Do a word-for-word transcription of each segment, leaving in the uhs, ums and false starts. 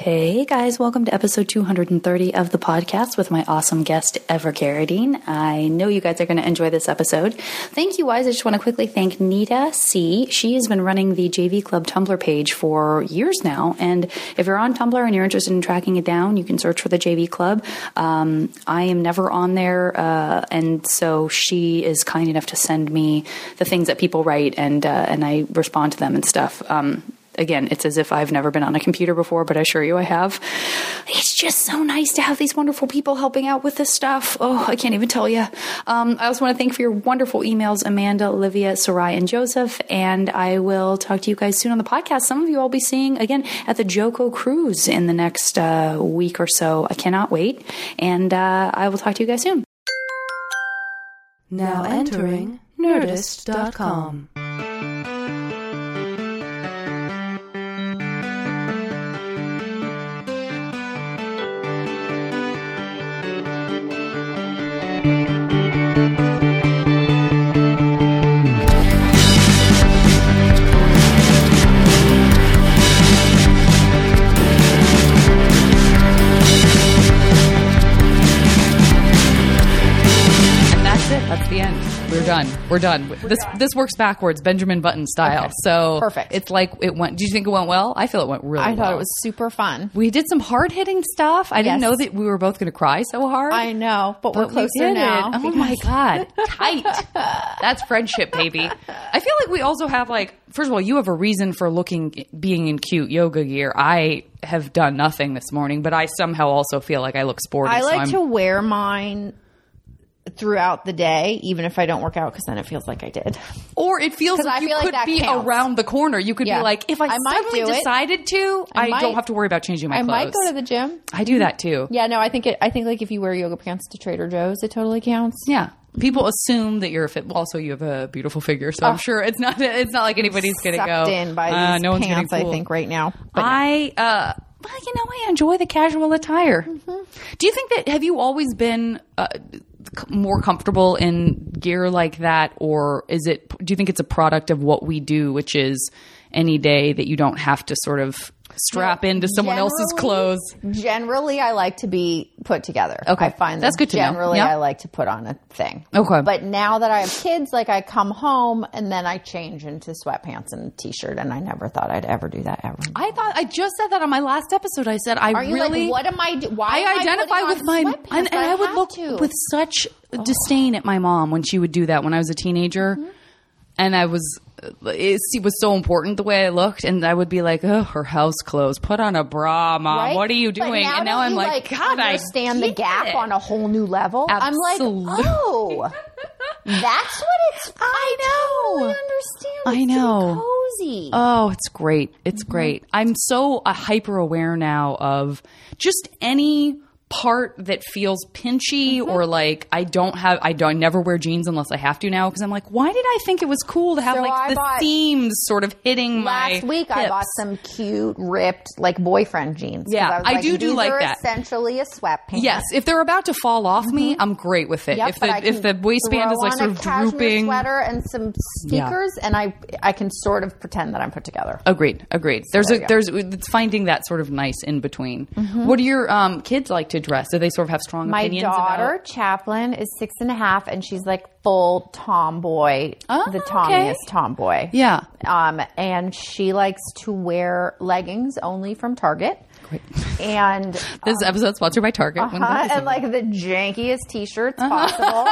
Hey guys, welcome to episode two hundred thirty of the podcast with my awesome guest, Ever Carradine. I know you guys are going to enjoy this episode. Thank you guys. I just want to quickly thank Nita C. She has been running the J V Club Tumblr page for years now. And if you're on Tumblr and you're interested in tracking it down, you can search for the J V Club. Um, I am never on there. Uh, and so she is kind enough to send me the things that people write and, uh, and I respond to them and stuff. Um, Again, it's as if I've never been on a computer before, but I assure you I have. It's just so nice to have these wonderful people helping out with this stuff. Oh, I can't even tell you. Um, I also want to thank for your wonderful emails, Amanda, Olivia, Sarai, and Joseph. And I will talk to you guys soon on the podcast. Some of you I'll be seeing again at the Joko Cruise in the next uh, week or so. I cannot wait. And uh, I will talk to you guys soon. Now entering Nerdist dot com. That's the end. We're done. We're done. We're this done. This works backwards, Benjamin Button style. Okay. So perfect. It's like it went. Do you think it went well? I feel it went really well. I thought well. It was super fun. We did some hard hitting stuff. I yes. didn't know that we were both going to cry so hard. I know, but, but we're closer we now. It. Oh my god, tight. That's friendship, baby. I feel like we also have like. First of all, you have a reason for looking, being in cute yoga gear. I have done nothing this morning, but I somehow also feel like I look sporty. I like so to wear mine throughout the day, even if I don't work out, because then it feels like I did. Or it feels like you could like be counts. Around the corner. You could yeah. be like, if I, I suddenly decided to, I, I might, don't have to worry about changing my I clothes. I might go to the gym. I do that too. Yeah, no, I think it. I think like if you wear yoga pants to Trader Joe's, it totally counts. Yeah. People assume that you're a fit. Also, you have a beautiful figure, so oh. I'm sure it's not. It's not like anybody's going to go in by uh, these no pants. I think right now. But I, no. uh, well, you know, I enjoy the casual attire. Mm-hmm. Do you think that? Have you always been uh, more comfortable in gear like that, or is it? Do you think it's a product of what we do, which is any day that you don't have to sort of strap into someone else's clothes? Generally, I like to be put together. Okay. I find that that's good to generally know. Yep. I like to put on a thing. Okay. But now that I have kids, like I come home and then I change into sweatpants and a t-shirt, and I never thought I'd ever do that ever. I thought I just said that on my last episode. I said I Are you really. Like, what am I? Do- why I am identify I with my and, and I, I would look to. with such oh. disdain at my mom when she would do that when I was a teenager, mm-hmm. and I was. It was so important the way I looked, and I would be like, "Oh, her house clothes. Put on a bra, mom. Right? What are you doing?" Now and now I'm like, like, "God, I understand the gap it. on a whole new level." Absolutely. I'm like, "Oh, that's what it's." I, I know. Totally understand. It's I know. So cozy. Oh, it's great. It's mm-hmm. great. I'm so uh, hyper aware now of just any part that feels pinchy mm-hmm. or like I don't have I don't I never wear jeans unless I have to now because I'm like, why did I think it was cool to have so like I the seams sort of hitting last my last week hips. I bought some cute ripped like boyfriend jeans. Yeah, I, was I like, do do These like are that. Essentially a sweatpants. Yes, if they're about to fall off mm-hmm. me, I'm great with it. Yep, if the if the waistband is like sort of drooping, sweater and some sneakers, yeah. and I I can sort of pretend that I'm put together. Agreed, agreed. So there's there a there's it's finding that sort of nice in between. Mm-hmm. What do your um, kids like to dress? Do they sort of have strong My opinions daughter, about? Chaplin, is six and a half, and she's like full tomboy, oh, the tommiest okay. tomboy. Yeah. Um, and she likes to wear leggings only from Target. Great. And this um, episode sponsored by Target. Uh-huh, and like the jankiest t-shirts possible.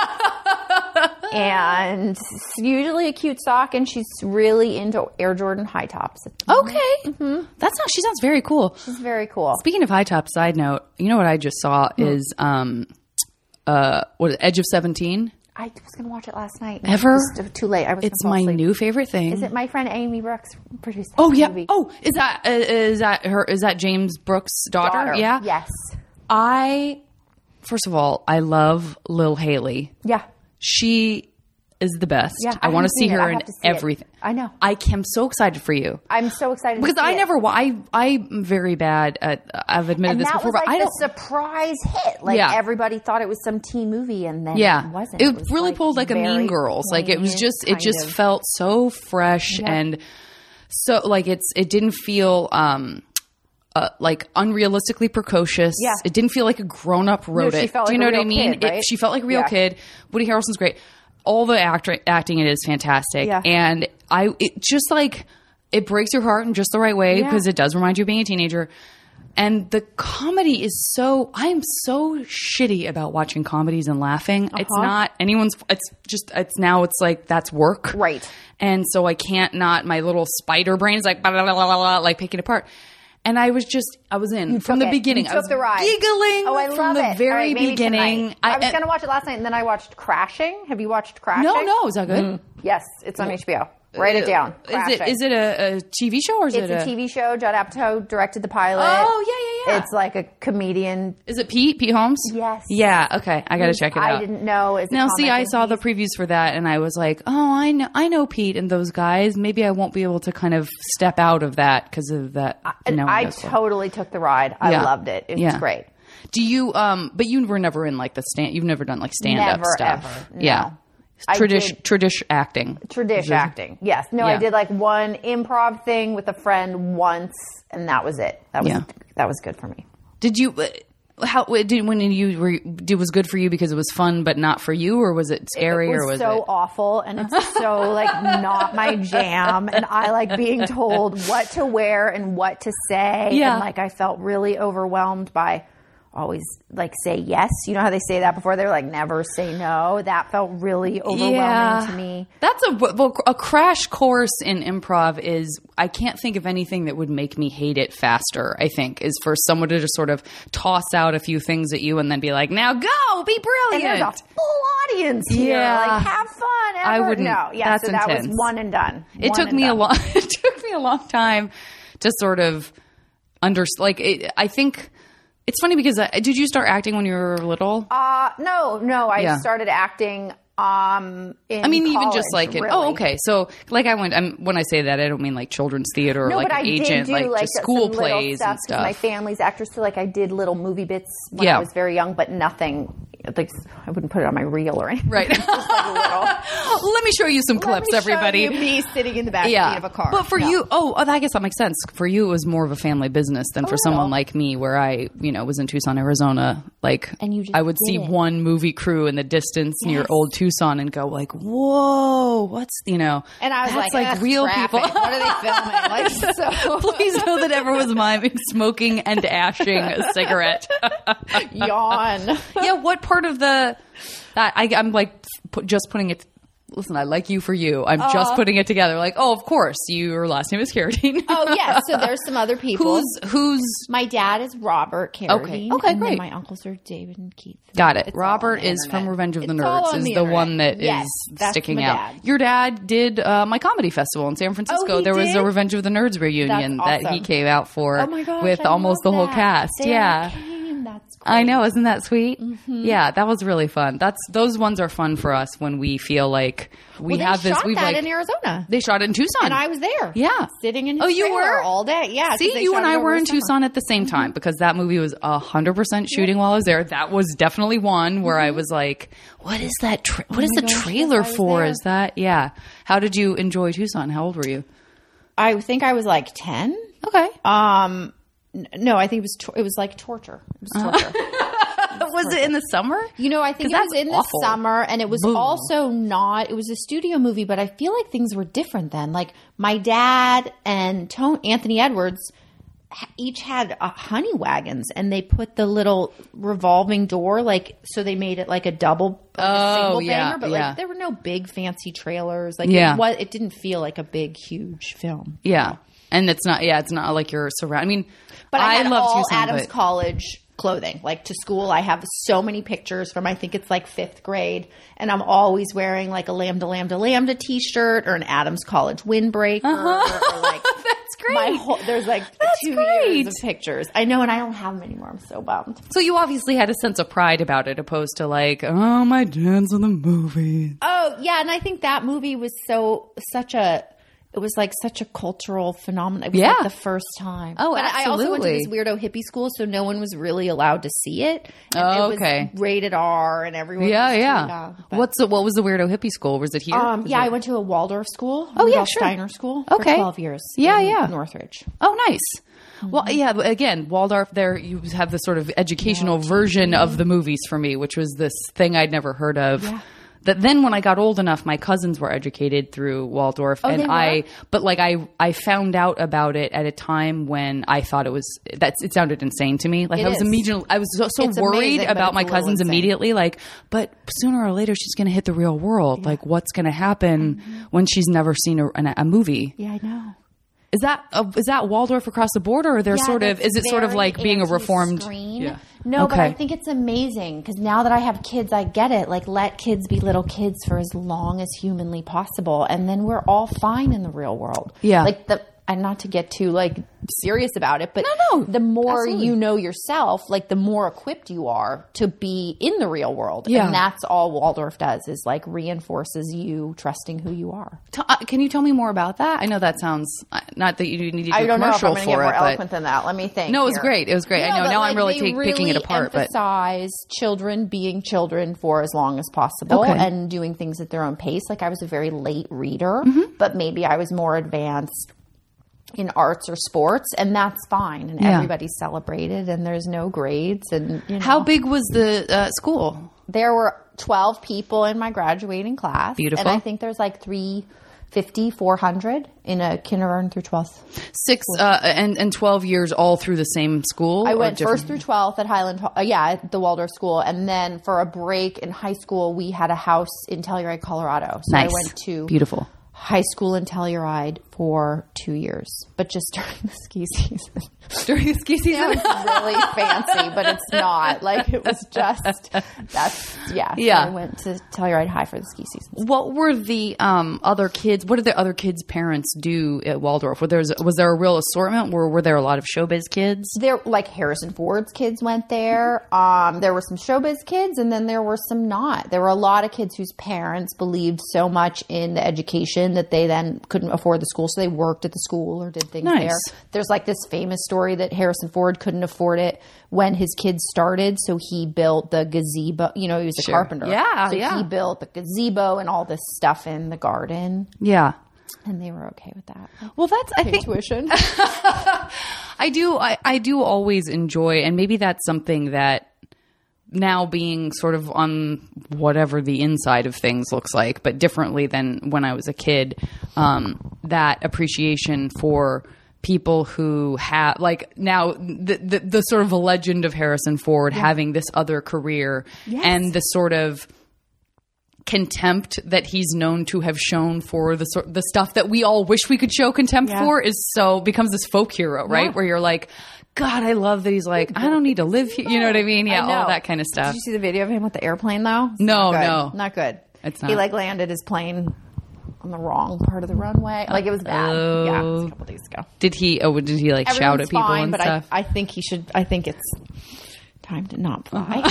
And usually a cute sock, and she's really into Air Jordan high tops. Okay. Mm-hmm. That's not, she sounds very cool. She's very cool. Speaking of high tops, side note, you know what I just saw hmm. is um, uh, what Edge of seventeen? I was going to watch it last night. Ever? It was too late. I was It's my asleep. new favorite thing. Is it my friend Amy Brooks produced? Oh yeah. Movie? Oh, is that uh, is that her? Is that James Brooks' daughter? daughter? Yeah. Yes. I first of all, I love Lil Haley. Yeah. She is the best. Yeah, I, I want to see it. her I in see everything. It. I know. I am so excited for you. I'm so excited because to see I it. never. I I'm very bad at. I've admitted and this that before, was but like I don't. the surprise hit. Like yeah. everybody thought it was some teen movie, and then yeah. it wasn't. It, it was really like pulled like a Mean Girls. Like it was just. It just of. felt so fresh yeah. and so like it's. It didn't feel. um uh, like unrealistically precocious. Yeah. It didn't feel like a grown up wrote No, she it. felt Do you like know a what I real mean? kid, It- right? she felt like a real Yeah. kid. Woody Harrelson's great. All the actor, acting in it is fantastic. Yeah. And I, it just like, it breaks your heart in just the right way Yeah. because it does remind you of being a teenager. And the comedy is so, I'm so shitty about watching comedies and laughing. Uh-huh. It's not anyone's, it's just, it's now, it's like, that's work. Right. And so I can't not, my little spider brain is like, blah, blah, blah, blah, blah, like picking it apart. And I was just, I was in from the took it. beginning. You I took was the ride. giggling Oh, I from love the it. very All right, maybe beginning. tonight. I, was I- going to watch it last night, and then I watched Crashing. Have you watched Crashing? no, no, is that good? Yes, it's on H B O. Write it down. Is it, Crashing. is it a, a T V show or is It's it a T V show. Judd Apatow directed the pilot. Oh, yeah, yeah, yeah. It's like a comedian. Is it Pete? Pete Holmes? Yes. Yeah. Okay. I got to check it I out. didn't know. As a Now, see, comic, I and saw the he's- previews for that, and I was like, "Oh, I know, I know Pete and those guys. Maybe I won't be able to kind of step out of that because of that." And knowing I those guys. totally took the ride. I Yeah. loved it. It was Yeah. great. Do you? Um, but you were never in like the stand. You've never done like stand up Never, stuff. ever. No. Yeah. I Tradition, did- tradition acting. Tradition acting. Yes. No, I Yeah. did like one improv thing with a friend once, and that was it. That was Yeah. that was good for me. Did you? uh, How did when you were? It was good for you because it was fun, but not for you, or was it scary, It was or was so it? awful, and it's so like not my jam, and I like being told what to wear and what to say, Yeah. and like I felt really overwhelmed by always like say yes. You know how they say that before? They're like never say no. That felt really overwhelming to me. That's a well, a crash course in improv is I can't think of anything that would make me hate it faster. I think is for someone to just sort of toss out a few things at you and then be like, "Now go, be And brilliant." there's a full audience here. Yeah. Like have fun. Ever. I wouldn't- No, yeah. that's So that intense. was one and done. It One took and me a done. long. It took me a long time to sort of under like. It, I think it's funny because I, did you start acting when you were little? Uh, no, no. I Yeah. started acting. Um, in I mean, even college, just like it. really. Oh, okay. So, like, I went. I'm, when I say that, I don't mean like children's theater or No, like but an I agent, did do like, like, just school some little plays stuff, and 'cause stuff. My family's actors, so like I did little movie bits when Yeah. I was very young, but nothing. Like I wouldn't put it on my reel or anything. Right. Just like a little. Let me show you some Let clips, me show everybody. you me sitting in the back Yeah, seat of a car. but for No. you, oh, oh, I guess that makes sense. For you, it was more of a family business than for little. someone like me, where I, you know, was in Tucson, Arizona. Like, And you just I would did see it. one movie crew in the distance near Yes. old Tucson and go like, "Whoa, what's you know?" And I was that's like, like "Ugh, real traffic. people. What are they filming? Like, so Please know that Ever was miming, smoking, and ashing a cigarette. yawn. Yeah, what part of the? I, I, I'm like put, just putting it. Listen, I like you for you. I'm just putting it together. Like, oh, of course, your last name is Carradine. Oh yeah. So there's some other people. who's who's? My dad is Robert Carradine. Okay. Okay, and great. Then my uncles are David and Keith. Got it. It's all Robert on the is from internet. Revenge of the It's all Nerds. on Is the the internet. one that is Yes, that's sticking my out. dad. Your dad did uh, my comedy festival in San Francisco. Oh, he there was a did? Revenge of the Nerds reunion That's that he awesome. came out for Oh my gosh, with I almost the love whole that. cast. Sarah yeah. Kane, that's great. I know, isn't that sweet? Mm-hmm. Yeah, that was really fun. That's those ones are fun for us when we feel like we Well, they have this. shot We've that like in Arizona, they shot it in Tucson, and I was there. Yeah. sitting in his Oh, you trailer were? all day. Yeah, 'cause See, they you shot and it I over were the in summer. Tucson at the same time because that movie was a hundred percent shooting while I was there. That was definitely one where I was like, "What is that? Tra- what is Mm-hmm. Oh my the gosh, trailer yes, I was for? there. Is that yeah?" How did you enjoy Tucson? How old were you? I think I was like ten. Okay, Um, n- no, I think it was tor- it was like torture. It was torture. was it in the summer? You know, I think it 'Cause was that's in the awful. summer, and it was Boom. also not. It was a studio movie, but I feel like things were different then. Like my dad and Tone, Anthony Edwards ha- each had uh, honey wagons, and they put the little revolving door, like so they made it like a double, like a Oh, single yeah, banger. But yeah. like there were no big fancy trailers. Like Yeah. it, was, it didn't feel like a big, huge film. Yeah, and it's not. Yeah, it's not like you're surrounded. I mean, But I, had love all Tucson, Adams but- College clothing. Like to school, I have so many pictures from I think it's like fifth grade, and I'm always wearing like a Lambda Lambda Lambda T-shirt or an Adams College windbreaker. Uh-huh. Or like That's great. my whole, there's like two great. years of pictures. I know, and I don't have them anymore. I'm so bummed. So you obviously had a sense of pride about it, opposed to like, oh, my dad's in the movie. Oh yeah, and I think that movie was so such a. It was like such a cultural phenomenon. It was Yeah. like the first time. Oh, but I also went to this absolutely. weirdo hippie school, so no one was really allowed to see it. And Oh, it was okay. rated R, and everyone. Yeah, was yeah. too young, but- What's the, what was the weirdo hippie school? Was it here? Um, Was yeah, it- I went to a Waldorf school. Oh, yeah, Rudolph sure. Steiner School. Okay. For twelve years. Yeah, in yeah. Northridge. Oh, nice. Well, yeah, but again, Waldorf, there you have this sort of educational version of the movies for me, which was this thing I'd never heard of. Yeah. That then when I got old enough, my cousins were educated through Waldorf, Oh, and they were? I, but like I, I found out about it at a time when I thought it was that it sounded insane to me. Like It I was is. immediately, I was so, so It's worried amazing, but about it's my a little cousins insane. immediately. Like, but sooner or later she's going to hit the real world. Like, what's going to happen when she's never seen a, a, a movie? Yeah, I know. Is that uh, is that Waldorf across the board, or are there Yeah, sort of that's is it sort of very like being a reformed? anti-screen. Yeah. No, but Okay. I think it's amazing because now that I have kids, I get it. Like, let kids be little kids for as long as humanly possible, and then we're all fine in the real world. Yeah. like the and not to get too like serious about it, but No, no, the more absolutely. you know yourself, like the more equipped you are to be in the real world. Yeah. And that's all Waldorf does is like reinforces you trusting who you are. T- uh, can you tell me more about that? I know that sounds uh, not that you need to do I a don't know if commercial I'm going to get for more it, but eloquent than that. Let me think. no, it was here. great. It was great. I know but, now like, I'm really they take, picking it apart, but emphasize children being children for as long as possible Okay. and doing things at their own pace. Like I was a very late reader, Mm-hmm. but maybe I was more advanced in arts or sports, and that's fine. And Yeah. everybody's celebrated, and there's no grades. And you know, how big was the uh, school? there were twelve people in my graduating class. Beautiful. And I think there's like three fifty, four hundred in a kindergarten through twelfth. Six uh, and and twelve years all through the same school. I or went different- first through twelfth at Highland, uh, yeah, at the Waldorf School, and then for a break in high school, we had a house in Telluride, Colorado. So Nice. I went to Beautiful. high school in Telluride for two years, but just during the ski season. during the ski season. It's really fancy, but it's not. Like it was just that's yeah. So Yeah. I went to Telluride High for the ski season. What were the um, other kids? What did the other kids' parents do at Waldorf? Were there was there a real assortment? Were were there a lot of showbiz kids? There, like Harrison Ford's kids went there. Um, there were some showbiz kids, and then there were some not. There were a lot of kids whose parents believed so much in the education that they then couldn't afford the school, so they worked at the school or did things Nice. there. There's like this famous story that Harrison Ford couldn't afford it when his kids started, so he built the gazebo. You know, he was a Sure. carpenter. Yeah, so yeah. he built the gazebo and all this stuff in the garden, Yeah. and they were okay with that. Well, that's I think Tuition. I do I, I do always enjoy, and maybe that's something that now being sort of on whatever the inside of things looks like, but differently than when I was a kid, um, that appreciation for people who have like now the, the the sort of a legend of Harrison Ford having this other career and the sort of contempt that he's known to have shown for the sort the stuff that we all wish we could show contempt Yeah. for is so becomes this folk hero, right? Yeah. Where you're like, God, I love that he's like, I don't need to live here. You know what I mean? Yeah, I know. all that kind of stuff. Did you see the video of him with the airplane though? It's No, not good. no. Not good. It's He not. like landed his plane on the wrong part of the runway. Like it was bad. Oh. Yeah, it was a couple days ago. Did he? Oh, did he like shout Everyone's at people fine, and but stuff? I, I think he should. I think it's time to not fly.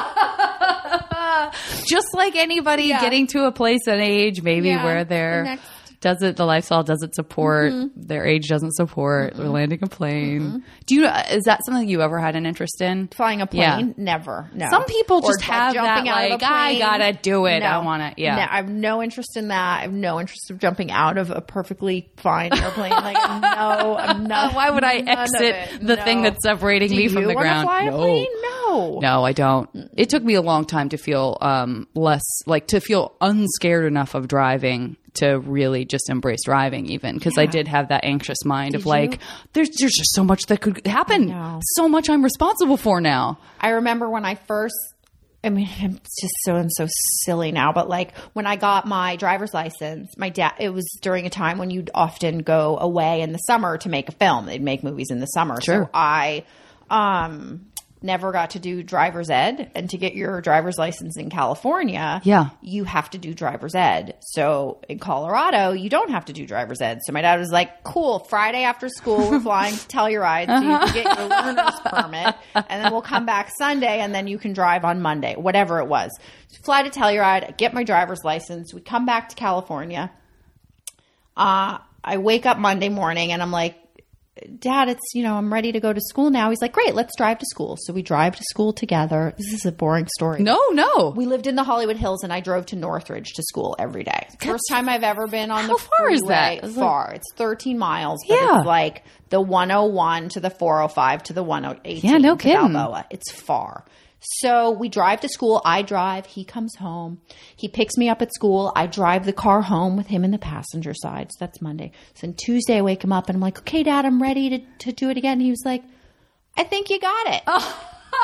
Just like anybody Yeah. getting to a place at age maybe Yeah, where the they're next- does it the lifestyle doesn't support their age doesn't support or landing a plane. Do you is that something you ever had an interest in? Flying a Yeah. plane, never. No. Some people Or, just like, have jumping that, out of a like, I plane. gotta do it. No. I wanna- yeah. No, I have no interest in that. I have no interest of jumping out of a perfectly fine airplane. Like no, I'm not. Why would I none of exit it. the No. thing that's separating Do me from you the wanna ground? Fly a No. plane? No. No, I don't. It took me a long time to feel um, less like to feel unscared enough of driving to really just embrace driving, even because I did have that anxious mind of Did like, you? there's there's just so much that could happen, know. so much I'm responsible for now. I remember when I first, I mean, it's just so and so silly now, but like when I got my driver's license, my dad, it was during a time when you'd often go away in the summer to make a film. They'd make movies in the summer. Sure. So I, um, never got to do driver's ed, and to get your driver's license in California, Yeah. you have to do driver's ed. So in Colorado, you don't have to do driver's ed. So my dad was like, cool, Friday after school, we're flying to Telluride so you can get your learner's permit, and then we'll come back Sunday, and then you can drive on Monday, whatever it was. So fly to Telluride, I get my driver's license, we come back to California. Uh, I wake up Monday morning, and I'm like, Dad, it's, you know, I'm ready to go to school now. He's like, great, let's drive to school. So we drive to school together. This is a boring story. No, no. We lived in the Hollywood Hills, and I drove to Northridge to school every day. First time I've ever been on How the far freeway. is that? It's like- far. It's thirteen miles, but Yeah. it's like the one oh one to the four oh five to the one eighteen Yeah, no to kidding. Balboa. It's far. So we drive to school. I drive. He comes home. He picks me up at school. I drive the car home with him in the passenger side. So that's Monday. So then Tuesday, I wake him up and I'm like, okay, Dad, I'm ready to, to do it again. And he was like, I think you got it. Oh.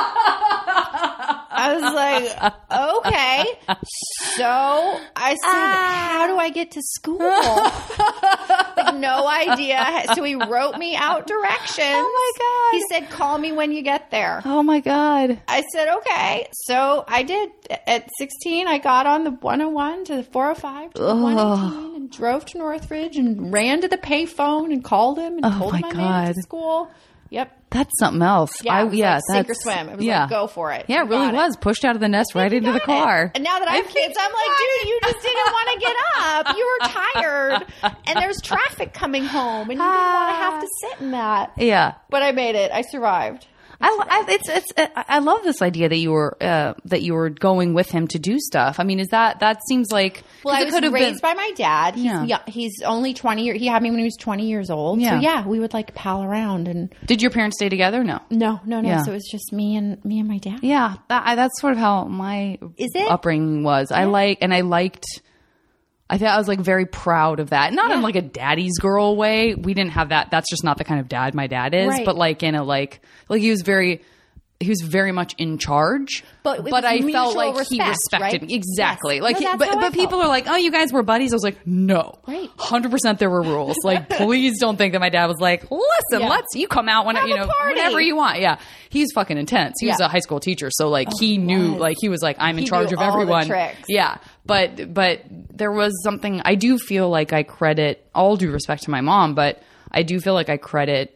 I was like, okay. So I said, ah. how do I get to school? Like, no idea. So he wrote me out directions. Oh my God. He said, call me when you get there. Oh my God. I said, okay. So I did. At sixteen, I got on the one oh one to the four oh five to the Ugh. one eighteen and drove to Northridge and ran to the payphone and called him and Oh told my him I made it God. to school. Yep. That's something else. Yeah, I, it was yeah, like sink or that's swim. It was yeah. like, go for it. Yeah, it You really got it. was pushed out of the nest right You into the got car. it. And now that I have kids, I'm like, dude, you just didn't want to get up. You were tired, and there's traffic coming home, and you didn't want to have to sit in that. Yeah. But I made it. I survived. I, I, it's, it's, I I love this idea that you were, uh, that you were going with him to do stuff. I mean, is that, that seems like, Well, I it was could have raised been, by my dad. He's, Yeah. yeah, he's only twenty years. He had me when he was twenty years old. Yeah. So yeah, we would like pal around and did your parents stay together? No. no, no, no. Yeah. So it was just me and me and my dad. Yeah. That, I, that's sort of how my Is it? upbringing was. I like, and I liked, I thought I was like very proud of that. Not in Yeah. like a daddy's girl way. We didn't have that. That's just not the kind of dad my dad is, Right. but like in a, like, like he was very, he was very much in charge, But with but I mutual felt like he respect, respected right? me. Exactly. Yes. Like, No, he- that's but, how I but people felt. are like, oh, you guys were buddies. I was like, no, Right. one hundred percent there were rules. Like, please don't think that my dad was like, listen, Yeah. let's, you come out when, Have you a know, party. whenever you want. Yeah. He's fucking intense. He was Yeah. a high school teacher. So like he knew, was. like he was like, I'm in He charge knew of all the everyone. tricks. Yeah. But, but there was something, I do feel like I credit, all due respect to my mom, but I do feel like I credit,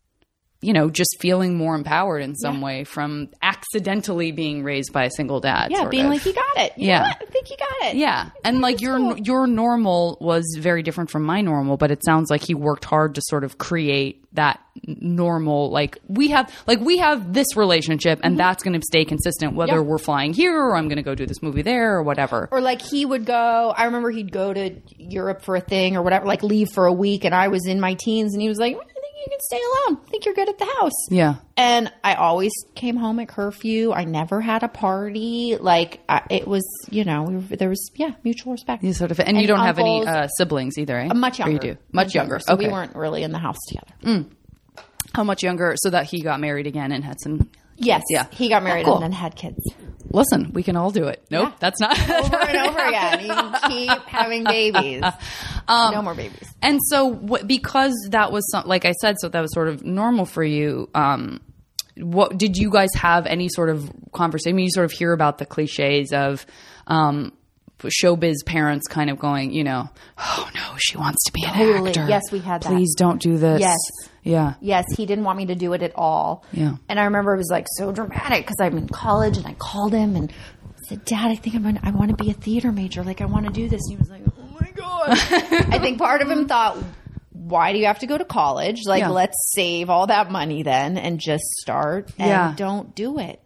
you know, just feeling more empowered in some Yeah. way from accidentally being raised by a single dad. Yeah, sort being of. like, you got it. You Yeah. know what? I think you got it. Yeah. And like your cool. your normal was very different from my normal, but it sounds like he worked hard to sort of create that n- normal, like we have like we have this relationship and that's going to stay consistent whether Mm-hmm. Yeah. we're flying here or I'm going to go do this movie there or whatever. Or like he would go, I remember he'd go to Europe for a thing or whatever, like leave for a week, and I was in my teens and he was like, I think you can stay alone. I think you're good at the house. Yeah. And I always came home at curfew. I never had a party. Like I, it was, you know, we were, there was, yeah, mutual respect. You sort of and, you And don't have any uncles- uh, siblings either, eh? Uh, much Or younger. you do. Much, younger. So Okay. we weren't really in the house together. How much younger so that he got married again and had some Yes. Yeah. He got married Cool. and then had kids. Listen, we can all do it. Nope, Yeah. that's not Over and over again. You can keep having babies. Um, no more babies. And so, wh- because that was some, like I said, so that was sort of normal for you. Um, what did you guys have any sort of conversation? I mean, you sort of hear about the cliches of um, showbiz parents kind of going, you know, oh no, she wants to be an Totally. actor. Yes, we had that. Please don't do this. Yes. Yeah. Yes, he didn't want me to do it at all. Yeah. And I remember it was like so dramatic because I'm in college and I called him and said, Dad, I think I'm gonna, I want to be a theater major. Like I want to do this. And he was like, oh my God. I think part of him thought, why do you have to go to college? Like, Yeah. let's save all that money then and just start and Yeah. don't do it.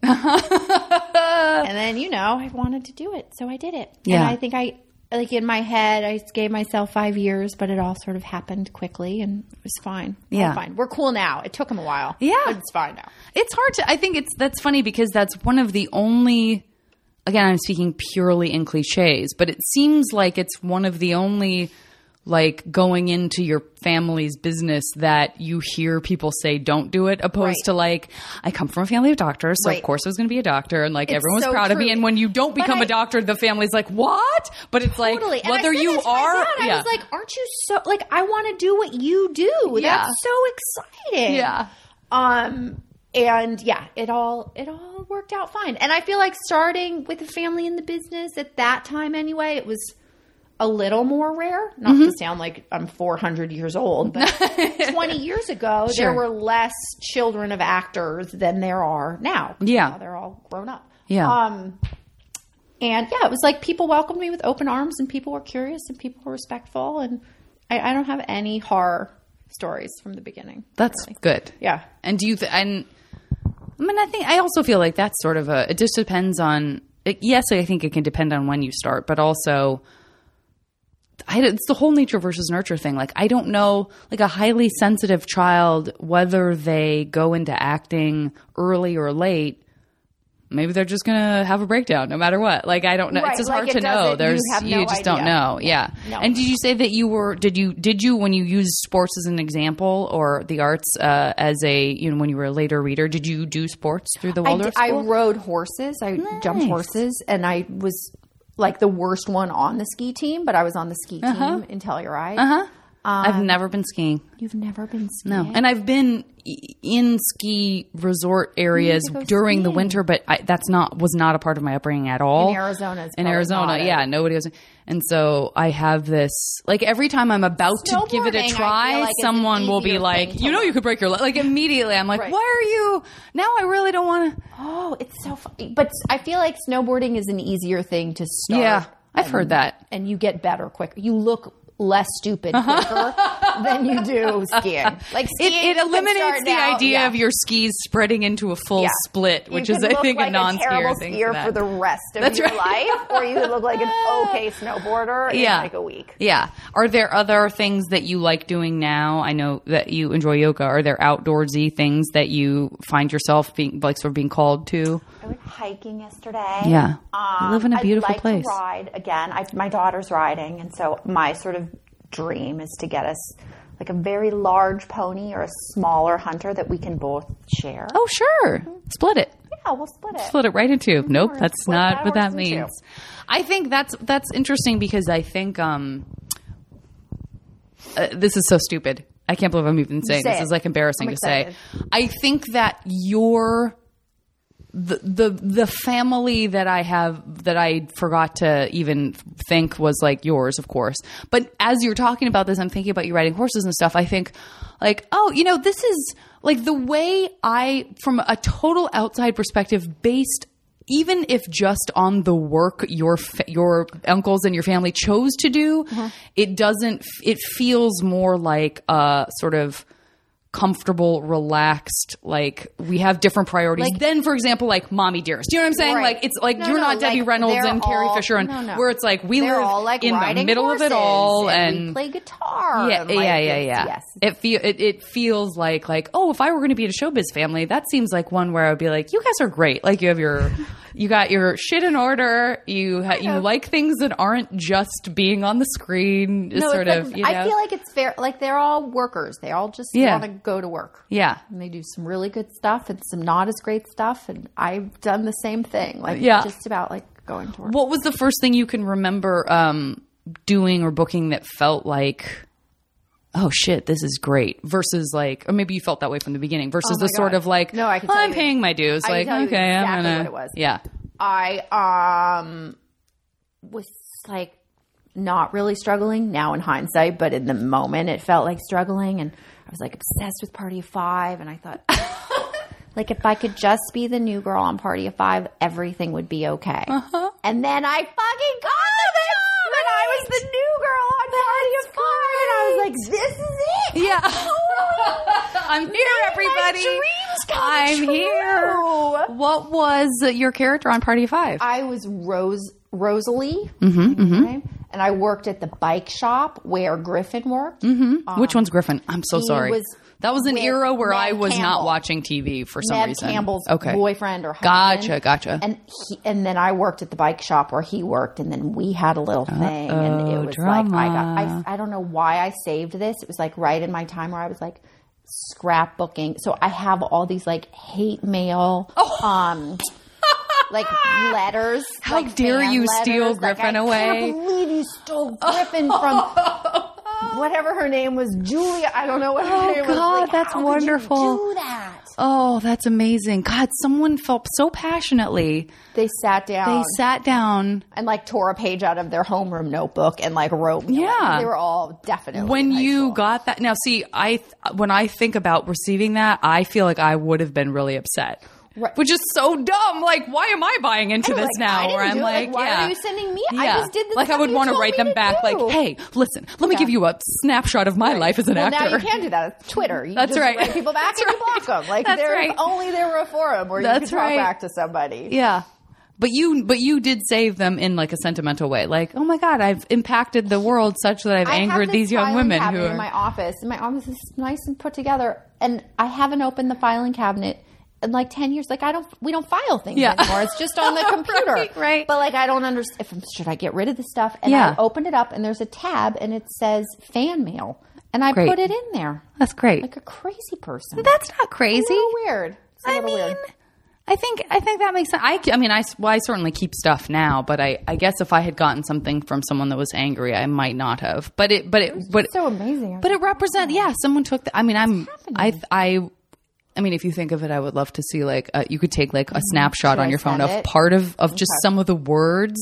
And then, you know, I wanted to do it. So I did it. Yeah. And I think I, like in my head, I gave myself five years, but it all sort of happened quickly and it was fine. We're Yeah. fine. We're cool now. It took him a while. Yeah. But it's fine now. It's hard to, I think it's, that's funny because that's one of the only, again, I'm speaking purely in cliches, but it seems like it's one of the only, like, going into your family's business that you hear people say don't do it, opposed Right. to like, I come from a family of doctors, so Right. of course I was going to be a doctor, and like It's everyone was so proud of me. true. And when you don't But become I- a doctor, the family's like, what? But it's like, Totally. And I whether said you that to my are, dad. I yeah, was like, aren't you so, like, I want to do what you do. Yeah. That's so exciting. yeah, Um, and yeah, it all, it all worked out fine. And I feel like starting with a family in the business at that time anyway, it was a little more rare. Not Mm-hmm. to sound like I'm four hundred years old, but twenty years ago, Sure. there were less children of actors than there are now. Yeah. Now they're all grown up. Yeah. Um, and yeah, it was like people welcomed me with open arms and people were curious and people were respectful. And I, I don't have any horror stories from the beginning. That's really. good. Yeah. And do you, th- and I mean, I think, I also feel like that's sort of a, it just depends on, it, yes, I think it can depend on when you start, but also, I, it's the whole nature versus nurture thing. Like, I don't know, like a highly sensitive child, whether they go into acting early or late, maybe they're just going to have a breakdown no matter what. Like, I don't know. Right, It's just like hard it to know. doesn't- There's, you have you no just idea. don't know. Yeah. No. And did you say that you were, did you, did you, when you used sports as an example or the arts, uh, as a, you know, when you were a later reader, did you do sports through the I, Waldorf did, I school? rode horses. I jumped Nice. horses, and I was like the worst one on the ski team, but I was on the ski Uh-huh. team in Telluride. Uh-huh. I've never been skiing. You've never been skiing? No. And I've been i- in ski resort areas to go during the skiing. winter, but I, that's not, was not a part of my upbringing at all. In Arizona, it's In probably Arizona, not it. yeah, nobody was. And so I have this, like every time I'm about to give it Snowboarding, I a feel try, like it's someone an will be easier like, thing to you know, you learn. could break your leg. Like immediately I'm like, Right. why are you, now I really don't want to. Oh, it's so funny. But I feel like snowboarding is an easier thing to start. Yeah, I've and- heard that. And you get better quicker. You look less stupid quicker than you do skiing. Like It, skiing, it you can eliminates start the now- idea yeah. of your skis spreading into a full Yeah. split, You which could is, I look think, like a non-skier terrible thing. skier for that. for the rest of That's your right. life, or you could look like an okay snowboarder in Yeah. like a week. Yeah. Are there other things that you like doing now? I know that you enjoy yoga. Are there outdoorsy things that you find yourself being like sort of being called to? I went hiking yesterday. Yeah. You Um, live in a beautiful I'd like place. to ride again. I, my daughter's riding, and so my sort of dream is to get us like a very large pony or a smaller hunter that we can both share. Oh, sure. Split it. Yeah, we'll split it. Split it right in two. Nope, Or that's split not that what that horse in two. means. I think that's that's interesting because I think um, uh, this is so stupid. I can't believe I'm even saying Say this. it. Is like embarrassing I'm to say. excited. I think that your the the the family that I have that I forgot to even think was like yours, of course. But as you're talking about this, I'm thinking about you riding horses and stuff. I think like, oh, you know, this is like the way I, from a total outside perspective, based even if just on the work your fa- your uncles and your family chose to do, it doesn't. It feels more like a sort of comfortable, relaxed, like we have different priorities Like- than, for example, like Mommy Dearest. Do you know what I'm saying? Right. Like it's like No, you're no, not Debbie like, Reynolds they're and Carrie all- Fisher, and no, no. where it's like we They're live all like in the riding middle of it all, horses, and we play guitar. yeah, and, yeah, like, yeah, it's- yeah. Yes, It feel it, it feels like like oh, if I were going to be in a showbiz family, that seems like one where I'd be like, you guys are great. Like you have your, you got your shit in order. You ha- you like things that aren't just being on the screen. no, sort it's of. like, You know? I feel like it's fair. Like they're all workers. They all just Yeah. want to go to work. yeah. And they do some really good stuff and some not as great stuff. And I've done the same thing. Like Yeah. just about like going to work. What was the first thing you can remember um, doing or booking that felt like, oh shit, this is great, versus like, or maybe you felt that way from the beginning, versus Oh my the sort God. of like, No, I can well, tell I'm you. paying my dues. I can Like, tell you okay, I'm exactly gonna, what it was. yeah, I um was like not really struggling now in hindsight, but in the moment it felt like struggling, and I was like obsessed with Party of Five, and I thought like if I could just be the new girl on Party of Five, everything would be okay. Uh-huh. And then I fucking got the job, and I was the new girl on Party of Five, and I was like, this is it. yeah. I'm here, everybody. dreams come I'm true. here. What was your character on Party of Five? I was Rose Rosalie, mm-hmm, and I worked at the bike shop where Griffin worked. Mm-hmm. Which one's Griffin? I'm so he sorry. was that was an with era where I Ned was not Campbell. watching T V for some Ned reason. Campbell's okay. boyfriend or husband. Gotcha, gotcha. And he, and then I worked at the bike shop where he worked, and then we had a little thing, and it Uh-oh, was like I got drama. I, I don't know why I saved this. It was like right in my time where I was like scrapbooking. So I have all these like hate mail, um, like letters. How like dare fan you steal letters. Like, Griffin I away? can't believe you stole Griffin from whatever her name was, Julia. I don't know what her Oh, name was. God, Like, that's how could you wonderful. do that? Oh, that's amazing. God, someone felt so passionately. They sat down. They sat down. and like tore a page out of their homeroom notebook and like wrote me. Yeah. They were all definitely When in high you school. got that, now see, I when I think about receiving that, I feel like I would have been really upset. Right. which is so dumb. Like, why am I buying into And this like, I now? didn't Where I'm do it. like, Like, why yeah. are you sending me? I Yeah. just did the like I stuff would you want to told write me them to back. do. Like, hey, listen, let me give you a snapshot of my life as an Well, actor. now you can do that. It's Twitter. You That's just right. write people back That's and you right. block them. Like, That's there, right. if only there were a forum where you That's could talk right. back to somebody. Yeah. But you, but you did save them in like a sentimental way. Like, oh my God, I've impacted the world such that I've I have angered this these young filing women who cabinet are. in my office. And my office is nice and put together. And I haven't opened the filing cabinet in like ten years. Like, I don't, we don't file things Yeah. anymore. It's just on the computer. Right, right. But like, I don't understand. If, should I get rid of the stuff? And Yeah. I opened it up and there's a tab and it says fan mail. And I Great. put it in there. That's great. Like a crazy person. That's not It's a crazy. little weird. It's a I little mean, weird. I think I think that makes sense. I, I mean, I, well, I certainly keep stuff now, but I, I guess if I had gotten something from someone that was angry, I might not have. But it, but it, but so amazing. But it represents, yeah. Someone took. The, I mean, I'm, I, I, I mean, if you think of it, I would love to see like uh, you could take like a snapshot Should on I your phone send of it? part of of just some of the words.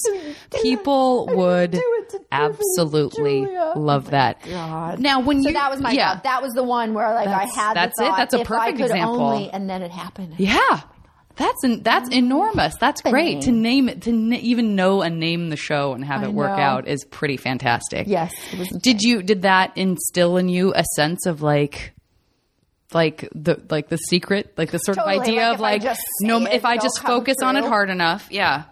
People would do it to absolutely Julia. love that. God. Now, when So you, that was my yeah, job. That was the one where like That's- I had that's the it. thought, That's a if I perfect could example. only, and then it happened. yeah. That's an, that's enormous. That's great to name it, to n- even know and name the show and have I it work know. out is pretty fantastic. Yes, it was Did you did that instill in you a sense of like, like the like the secret, like the sort Totally, of idea like of if I like just say no, it, if I it'll just come focus on it true. hard enough, yeah,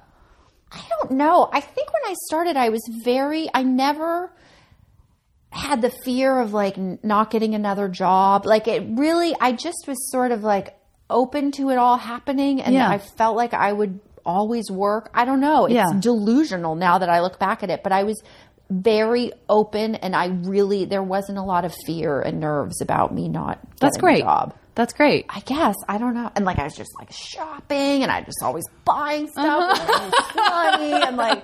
I don't know. I think when I started, I was very. I never had the fear of like n- not getting another job. Like it really. I just was sort of like open to it all happening, and Yeah. I felt like I would always work. I don't know. It's Yeah. delusional now that I look back at it, but I was very open, and I really there wasn't a lot of fear and nerves about me not. that's getting a great. job. That's great. I guess. I don't know. And like I was just like shopping and I just always buying stuff Uh-huh. and it was money and like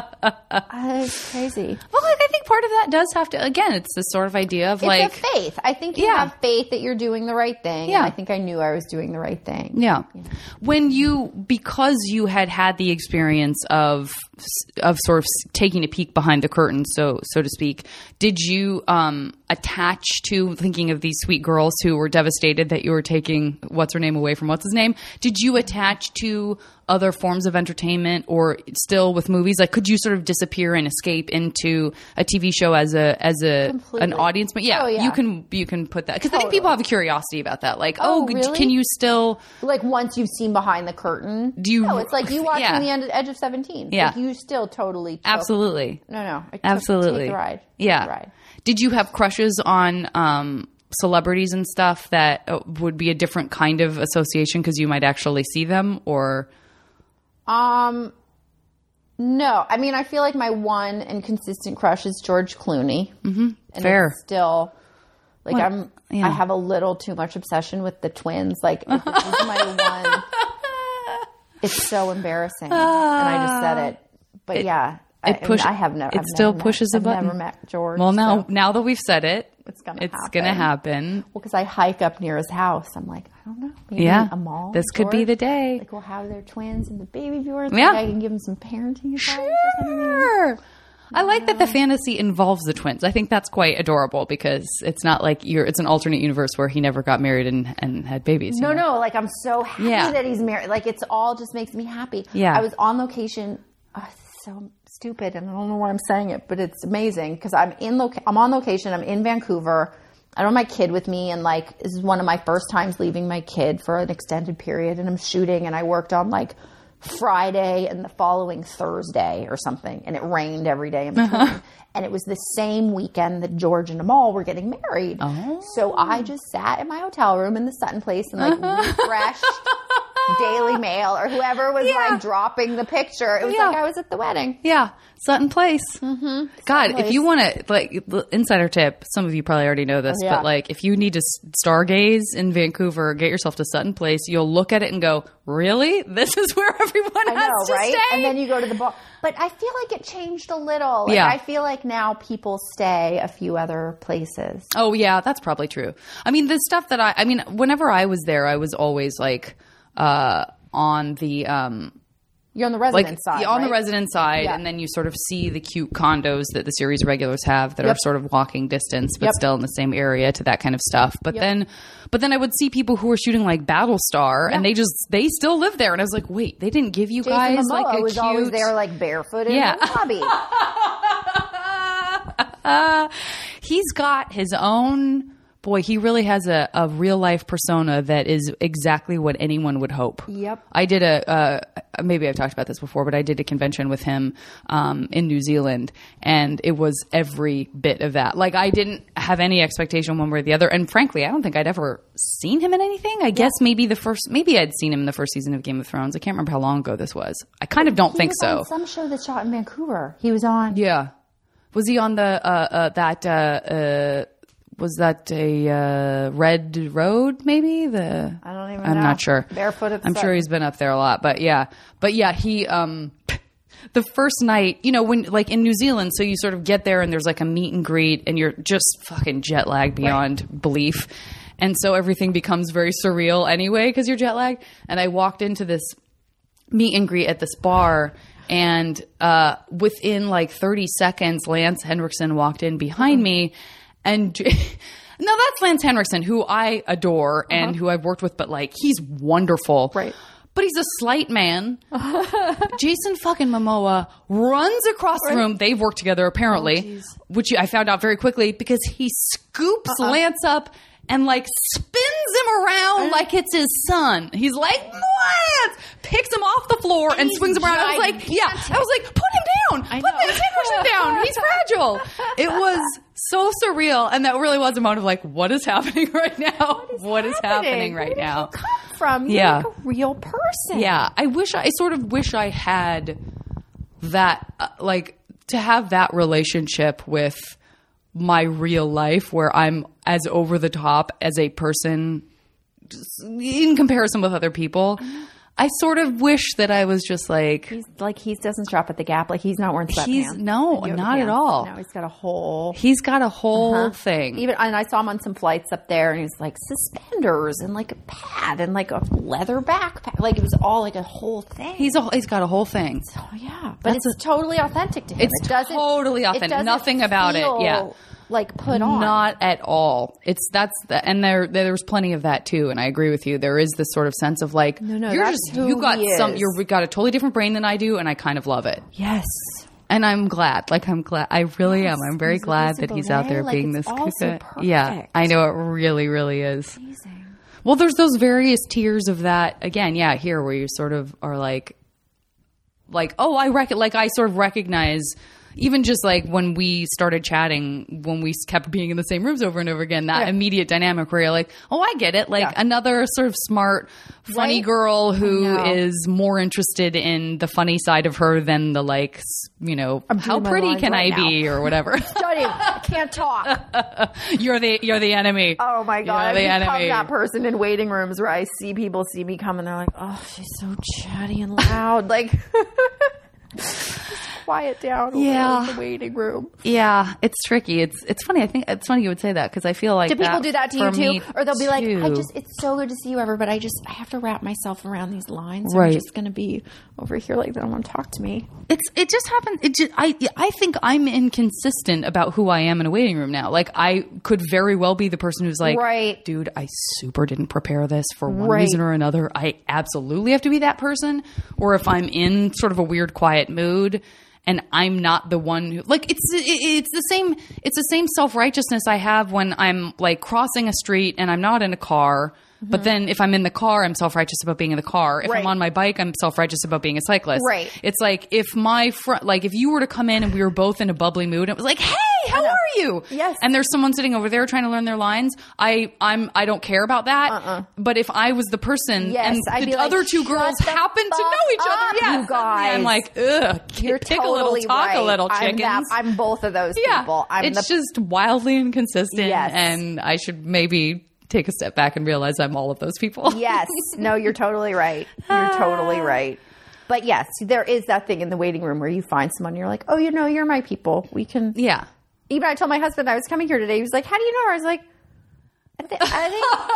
I was crazy. Well, I think part of that does have to. Again, it's this sort of idea of It's like, a faith. I think you Yeah. have faith that you're doing the right thing. Yeah. And I think I knew I was doing the right thing. yeah. When you, because you had had the experience of of sort of taking a peek behind the curtain, so so to speak, did you um, attach to thinking of these sweet girls who were devastated that you were taking what's her name away from what's his name? Did you attach to other forms of entertainment, or still with movies? Like, could you sort of disappear and escape into a T V show as a as a an Completely. audience? But yeah, Oh, yeah. you can you can put that, because I think Totally. people have a curiosity about that. Like, Oh, oh, g- really? can you still? Like once you've seen behind the curtain. Do you- No, it's like you watching Yeah. the end, edge of seventeen. Yeah. Like you still totally took, Absolutely. No, no. I took, Absolutely. Take the ride. Take Yeah. the ride. Did you have crushes on um, celebrities and stuff that uh, would be a different kind of association because you might actually see them, or? Um, no. I mean, I feel like my one and consistent crush is George Clooney. Mm-hmm. And Fair. it's still, like, What? I'm, Yeah. I have a little too much obsession with the twins. Like, if this is my one. It's so embarrassing. and I just said it. But yeah. It I, push- I have never. it I've still never met- pushes a I've button. never met George. Well, now so- now that we've said it, It's gonna it's happen. gonna happen. Well, because I hike up near his house. I'm like, I don't know. Maybe Yeah. a mall. This could be George. the day. Like, we'll have their twins and the baby viewers. Yeah. Like, I can give them some parenting advice or something. Sure. I like that the fantasy involves the twins. I think that's quite adorable because it's not like you're. It's an alternate universe where he never got married and, and had babies. you No, know? no. Like, I'm so happy Yeah. that he's married. Like, it's all just makes me happy. Yeah. I was on location. Oh, it's so stupid, and I don't know why I'm saying it, but it's amazing because I'm in loca- I'm on location. I'm in Vancouver. I don't have my kid with me, and like this is one of my first times leaving my kid for an extended period, and I'm shooting, and I worked on like Friday and the following Thursday or something, and it rained every day in between. Uh-huh. And it was the same weekend that George and Amal were getting married. Oh. So I just sat in my hotel room in the Sutton Place and like refreshed Daily Mail or whoever was Yeah. like dropping the picture. It was Yeah. like I was at the wedding. Yeah, Sutton Place. Mm-hmm. God, Place. if you want to, like, l- insider tip, some of you probably already know this, Oh, yeah. but like, if you need to s- stargaze in Vancouver, get yourself to Sutton Place, you'll look at it and go, really? This is where everyone I has know, to right? stay? And then you go to the bar. But I feel like it changed a little. Like, Yeah. I feel like now people stay a few other places. Oh yeah, that's probably true. I mean, the stuff that I, I mean, whenever I was there, I was always like, uh, on the, um, You're on the like resident side, yeah, on the right? resident side, Yeah. and then you sort of see the cute condos that the series regulars have that Yep. are sort of walking distance, but Yep. still in the same area to that kind of stuff. But then, but then I would see people who were shooting like Battlestar, and they just they still live there, and I was like, wait, they didn't give you Jason guys Momoa like a was cute. always there, like barefoot in Yeah. the lobby. Uh, he's got his own. Boy, he really has a, a real life persona that is exactly what anyone would hope. Yep. I did a, uh, maybe I've talked about this before, but I did a convention with him um, in New Zealand, and it was every bit of that. Like, I didn't have any expectation one way or the other, and frankly, I don't think I'd ever seen him in anything. I guess maybe the first, maybe I'd seen him in the first season of Game of Thrones. I can't remember how long ago this was. I kind of don't He think was so. on some show that shot in Vancouver. He was on. Yeah. Was he on the, uh, uh, that, uh, uh, was that a uh, Red Road? Maybe the I don't even I'm know. not sure. Barefoot at the I'm sure sun. he's been up there a lot, but yeah, but yeah, he. Um, the first night, you know, when like in New Zealand, so you sort of get there and there's like a meet and greet, and you're just fucking jet lagged beyond belief, and so everything becomes very surreal anyway because you're jet lagged. And I walked into this meet and greet at this bar. And uh, within like thirty seconds, Lance Henriksen walked in behind Uh-huh. me. And no, that's Lance Henriksen, who I adore and who I've worked with, but like, he's wonderful. Right. But he's a slight man. Jason fucking Momoa runs across the room. They've worked together, apparently, which I found out very quickly because he scoops Lance up and like spins him around like it's his son. He's like, Lance! Picks him off the floor and he's swings him around. I was like, yeah. I was like, put him down. I Put know. Lance Henriksen down. He's fragile. It was so surreal. And that really was a moment of like, what is happening right now? What is happening Where right did now? you come from? You're Yeah. like a real person. Yeah, I wish I sort of wish I had that, uh, like, to have that relationship with my real life where I'm as over the top as a person just in comparison with other people. I sort of wish that I was just like, He's like, he doesn't shop at the Gap. Like, he's not wearing sweatpants. He's- no, and yoga not at pants. all. No, he's got a whole he's got a whole Uh-huh. thing. Even and I saw him on some flights up there, and he's like suspenders and like a pad and like a leather backpack. Like it was all like a whole thing. he's a, he's got a whole thing. oh yeah, but That's it's totally authentic to him. It's It doesn't- totally it authentic. doesn't Nothing about it, feel, yeah. like put on. Not at all. It's that's the, and there there's plenty of that too. And I agree with you. There is this sort of sense of like, No, no, you're that's just who you got he some is. you've got a totally different brain than I do, and I kind of love it. Yes. And I'm glad. Like I'm glad. I really Yes, am. I'm very he's glad that invisible he's out there like, being it's this. all so cuckoo. Yeah, perfect. I know it really, really is. Amazing. Well, there's those various tiers of that again. Yeah, here where you sort of are like, like oh, I rec like I sort of recognize. Even just like when we started chatting, when we kept being in the same rooms over and over again, that Yeah. immediate dynamic where you're like, oh, I get it. Like Yeah. another sort of smart, funny Right? girl who know. is more interested in the funny side of her than the like, s- you know, I'm how doing my pretty lines can right I be or whatever. Johnny, I can't talk. you're the you're the enemy. Oh my god, I've You're the become enemy. that person in waiting rooms where I see people see me come and they're like, "Oh, she's so chatty and loud." Like, just quiet down. over Yeah. in the waiting room. Yeah, it's tricky. It's it's funny. I think it's funny you would say that because I feel like Do people that do that to for you too, me, or they'll be like, "I too. just, it's so good to see you ever, but I just, I have to wrap myself around these lines. Right. I'm just going to be over here like they don't want to talk to me." It's it just happened. It just I I think I'm inconsistent about who I am in a waiting room now. Like I could very well be the person who's like, Right. dude, I super didn't prepare this for one Right. reason or another. I absolutely have to be that person. Or if I'm in sort of a weird quiet mood and I'm not the one who like it's it, it's the same it's the same self-righteousness I have when I'm like crossing a street and I'm not in a car. But then if I'm in the car, I'm self-righteous about being in the car. If Right. I'm on my bike, I'm self-righteous about being a cyclist. Right. It's like if my friend, like if you were to come in and we were both in a bubbly mood, and it was like, "Hey, how are you?" Yes. And there's someone sitting over there trying to learn their lines. I, I'm, I don't care about that. Uh-uh. But if I was the person Yes, and I'd the be like, other two "Shut girls the happen to fuck know each up, other, yeah, you guys. I'm like, ugh, You're pick totally a little, talk right. a little, I'm, chickens. that, I'm both of those yeah, people. I'm it's the just wildly inconsistent, Yes. and I should maybe take a step back and realize I'm all of those people. Yes. No, you're totally right. You're totally right. But yes, there is that thing in the waiting room where you find someone and you're like, "Oh, you know, you're my people. We can." Yeah. Even I told my husband I was coming here today. He was like, "How do you know her?" I was like, I, th- I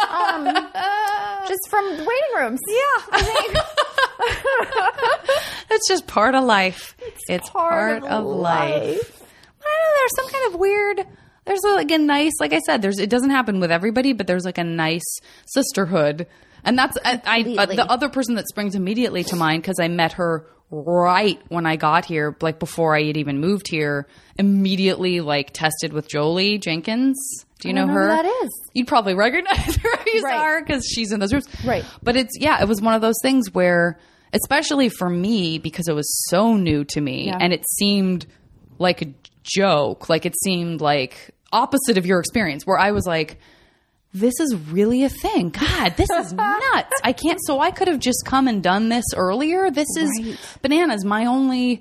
think um, just from waiting rooms. Yeah. I think It's just part of life. It's, it's part part, of of life. life. I don't know, there's some kind of weird, there's like a nice, like I said, there's, it doesn't happen with everybody, but there's like a nice sisterhood. And that's, I, I uh, the other person that springs immediately to mind, because I met her right when I got here, like before I had even moved here, immediately like tested with Jolie Jenkins. Do you know, know her? who that is. You'd probably recognize her if you Right. saw her, because she's in those rooms. Right. But it's, yeah, it was one of those things where, especially for me, because it was so new to me, Yeah. and it seemed like a joke, like it seemed like opposite of your experience, where I was like, this is really a thing. God, this is nuts. I can't. So I could have just come and done this earlier. This is Right. bananas. My only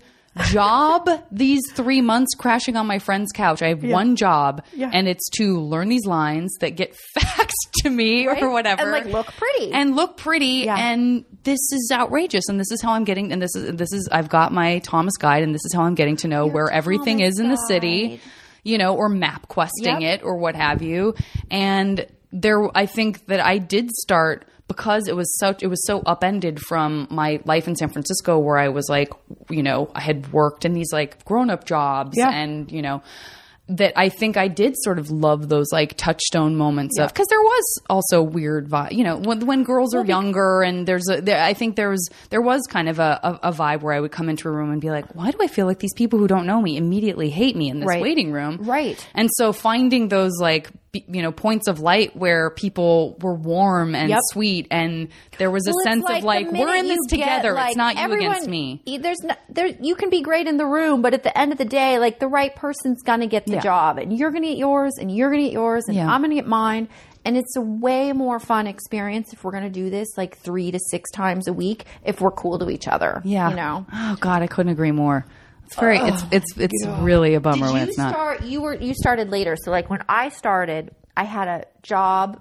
job these three months crashing on my friend's couch. I have one job, Yeah. and it's to learn these lines that get faxed to me Right? or whatever, And, like, look pretty. and look pretty. Yeah. And this is outrageous. And this is how I'm getting. And this is this is. I've got my Thomas guide, and this is how I'm getting to know where everything Thomas is in the guide. city. You know, or map questing Yep. it or what have you. And there, I think that I did start because it was such, it was so upended from my life in San Francisco, where I was like, you know, I had worked in these like grown up jobs, Yeah. and you know, that I think I did sort of love those like touchstone moments of, because there was also weird vibe, you know, when when girls are younger, and there's a, there, I think there was there was kind of a, a, a vibe where I would come into a room and be like, why do I feel like these people who don't know me immediately hate me in this Right. waiting room? Right. And so finding those like, be- you know, points of light where people were warm and Yep. sweet, and there was a Well, it's sense like of the like, minute we're in this you get, together. like, It's not you everyone- against me. e- There's no, there. You can be great in the room, but at the end of the day, like the right person's gonna get the Yeah. job, and you're gonna get yours, and you're gonna get yours, and Yeah. I'm gonna get mine. And it's a way more fun experience if we're gonna do this like three to six times a week if we're cool to each other. Yeah. you know. Oh God, I couldn't agree more. It's very, it's, it's, it's really a bummer Did when you it's not. start? You were you started later, so like when I started, I had a job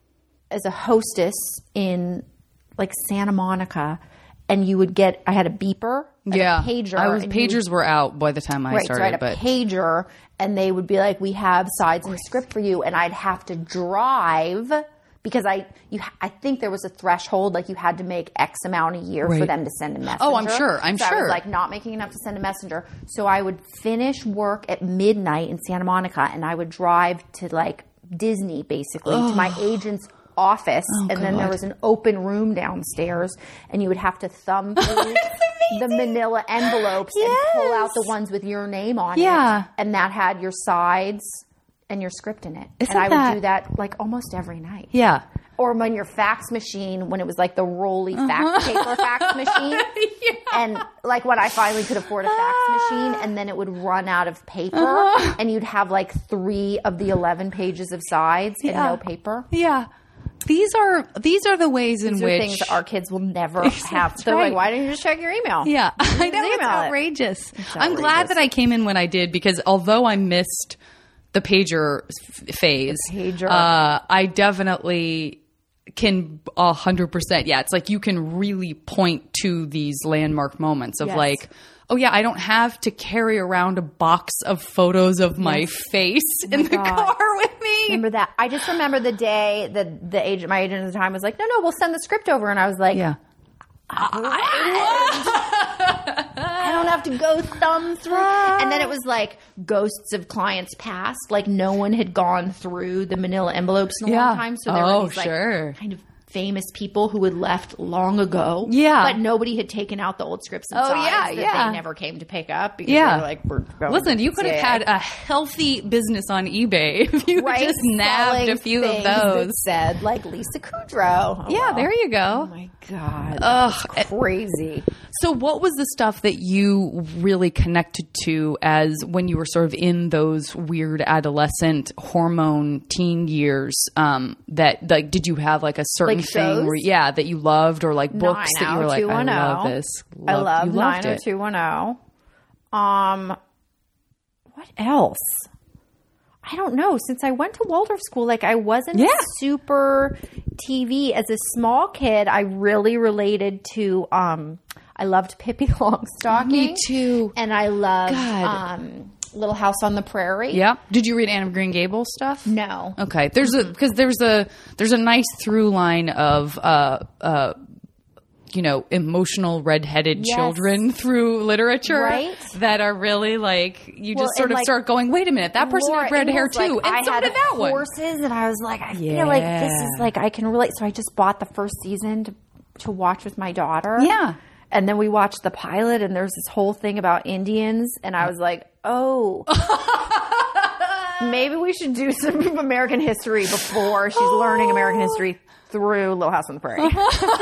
as a hostess in like Santa Monica, and you would get. I had a beeper, and Yeah. a pager. I was, and you would- pagers were out by the time I right, so I started, had a but pager, and they would be like, "We have sides in the script for you," and I'd have to drive. Because I, you, I think there was a threshold, like you had to make X amount a year for Right. them to send a messenger. Oh, I'm sure. I'm so I sure. was like not making enough to send a messenger. So I would finish work at midnight in Santa Monica, and I would drive to like Disney, basically, to my agent's office, and then there God. was an open room downstairs, and you would have to thumb through the manila envelopes and pull out the ones with your name on Yeah. it, and that had your sides and your script in it. Isn't and I that- would do that like almost every night. yeah. Or when your fax machine, when it was like the rolly Uh-huh. fax paper fax machine. And like when I finally could afford a fax machine, and then it would run out of paper, Uh-huh. and you'd have like three of the eleven pages of sides and Yeah. no paper. Yeah. These are, these are the ways in These are which things that our kids will never have. They're right. like, why don't you just check your email? Yeah, I know, it's email it. outrageous. I'm glad outrageous. that I came in when I did, because although I missed the pager f- phase, pager. Uh, I definitely can a hundred percent. Yeah, it's like you can really point to these landmark moments of Yes. like, oh yeah, I don't have to carry around a box of photos of my face in the God. car with me. Remember that? I just remember the day that the agent, my agent at the time, was like, "No, no, we'll send the script over," and I was like, Yeah. I don't have to go thumb through. And then it was like ghosts of clients past. Like no one had gone through the manila envelopes in a Yeah. long time. So there Oh, were these like sure. kind of famous people who had left long ago. Yeah. But nobody had taken out the old scripts and Oh, sides yeah, that yeah. they never came to pick up because Yeah. they were like, we're going Listen, you could have sick. had a healthy business on eBay if you Right? just nabbed Selling a few of things those. that said like Lisa Kudrow. Oh, Yeah, well. there you go. Oh my God. Ugh. Crazy. So what was the stuff that you really connected to as when you were sort of in those weird adolescent hormone teen years, um, that like, did you have like a certain Like thing shows? where, yeah, that you loved, or like books that you were like, I love this. I Love- love you loved nine oh it. two one oh. Um, what else? I don't know. Since I went to Waldorf school, like I wasn't Yeah. super T V. As a small kid, I really related to, um, I loved Pippi Longstocking. Me too. And I loved God. um, Little House on the Prairie. Yeah. Did you read Anne of Green Gables stuff? No. Okay. There's a because there's a there's a nice through line of uh uh you know, emotional redheaded Yes. children through literature Right? that are really like, you Well, just sort and, of like, start going, wait a minute, that person Laura had red hair Ingalls, too. like, and I so had did that one. horses, and I was like, I feel like this Yeah. is like I can relate. So I just bought the first season to to watch with my daughter. Yeah. And then we watched the pilot, and there's this whole thing about Indians, and I was like, oh. Maybe we should do some American history before she's learning American history through Little House on the Prairie.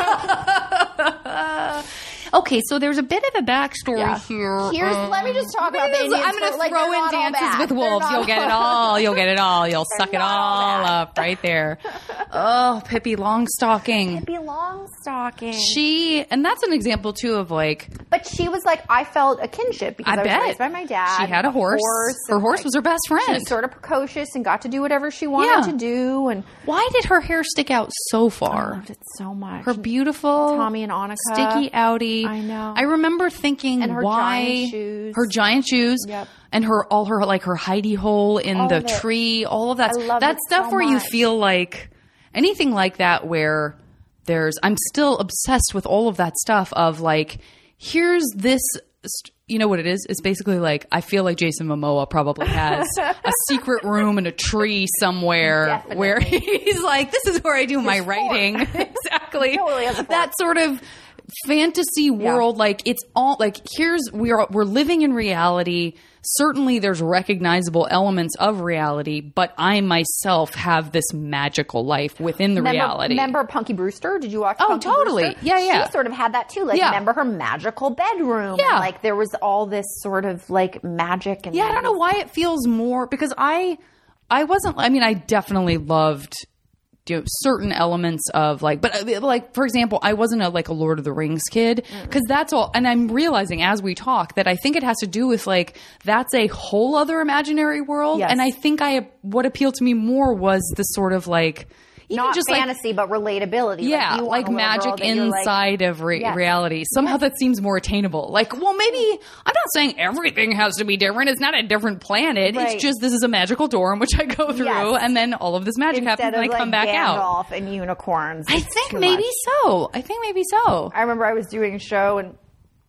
Okay, so there's a bit of a backstory Yeah. here. Here's, let me just talk about the Indians. I'm going to like, throw they're in not all Dances bad. with They're Wolves. not You'll get it all. You'll get it all. You'll suck it not all all bad. up right there. Oh, Pippi Longstocking. Pippi Longstocking. She, and that's an example too of like, But she was like, I felt a kinship because I I, was bet. raised by my dad. She had a horse. Her and, horse like, was her best She friend. was sort of precocious and got to do whatever she wanted Yeah. to do. And Why did her hair stick out so I far? loved it so much. Her beautiful Tommy and Annika. sticky outie. I know. I remember thinking And her why giant shoes. her giant shoes. Yep. And her all her like her hidey hole in All the of it. tree. All of that. I love that it stuff so where you much. feel like anything like that where there's. I'm still obsessed with all of that stuff of like here's this. You know what it is? It's basically like I feel like Jason Momoa probably has a secret room in a tree somewhere Definitely. where he's like, this is where I do my writing. Exactly. Totally has a fort. That sort of fantasy world, like it's all like here's we are we're living in reality. Certainly there's recognizable elements of reality, but I myself have this magical life within the remember, reality. Remember Punky Brewster? Did you watch Oh, Punky totally. Brewster? Yeah, yeah. She sort of had that too. Like, Yeah. remember her magical bedroom? Yeah. And, like, there was all this sort of, like, magic. And Yeah, I don't know why it feels more because I I wasn't I mean I definitely loved you know, certain elements of like but uh, like for example I wasn't a like a Lord of the Rings kid because that's all and I'm realizing as we talk that I think it has to do with like that's a whole other imaginary world Yes. and I think I what appealed to me more was the sort of like even Not just like fantasy, but relatability. yeah, you want like a little magic girl that you're like- inside of re- Yes. reality. Somehow that seems more attainable. Like, well, maybe I'm not saying everything has to be different. It's not a different planet. Right. It's just this is a magical door in which I go through, Yes. and then all of this magic Instead happens, of, and I like, come back out. Gandalf and unicorns. I It's think too maybe much. so. I think maybe so. I remember I was doing a show and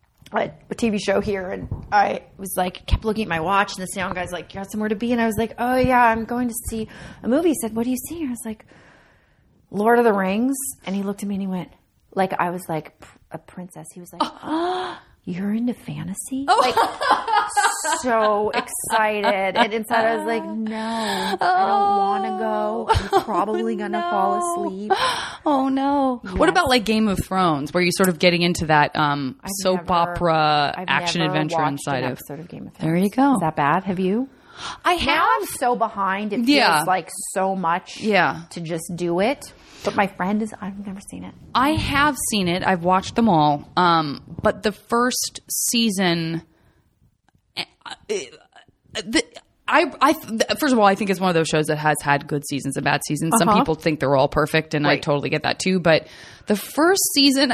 a, a T V show here, and I was like, kept looking at my watch, and the sound guy's like, "You got somewhere to be?" And I was like, "Oh yeah, I'm going to see a movie." He said, "What do you see?" I was like, "Lord of the Rings," and he looked at me and he went, like I was like pr- a princess. He was like, oh, "You're into fantasy?" Like so excited, and inside I was like, "No, I don't want to go. I'm probably gonna fall asleep." Oh no! What about like Game of Thrones, where you're sort of getting into that um, I've soap never- opera I've action never adventure watched inside an of? episode of Game of Thrones. There you go. Is that bad? Have you? I Now have. I'm so behind. It feels Yeah. like so much Yeah. to just do it. But my friend is, I've never seen it. I have seen it. I've watched them all. Um, but the first season, uh, the, I, I, first of all, I think it's one of those shows that has had good seasons and bad seasons. Some Uh-huh. people think they're all perfect, and I Right. totally get that too. But the first season,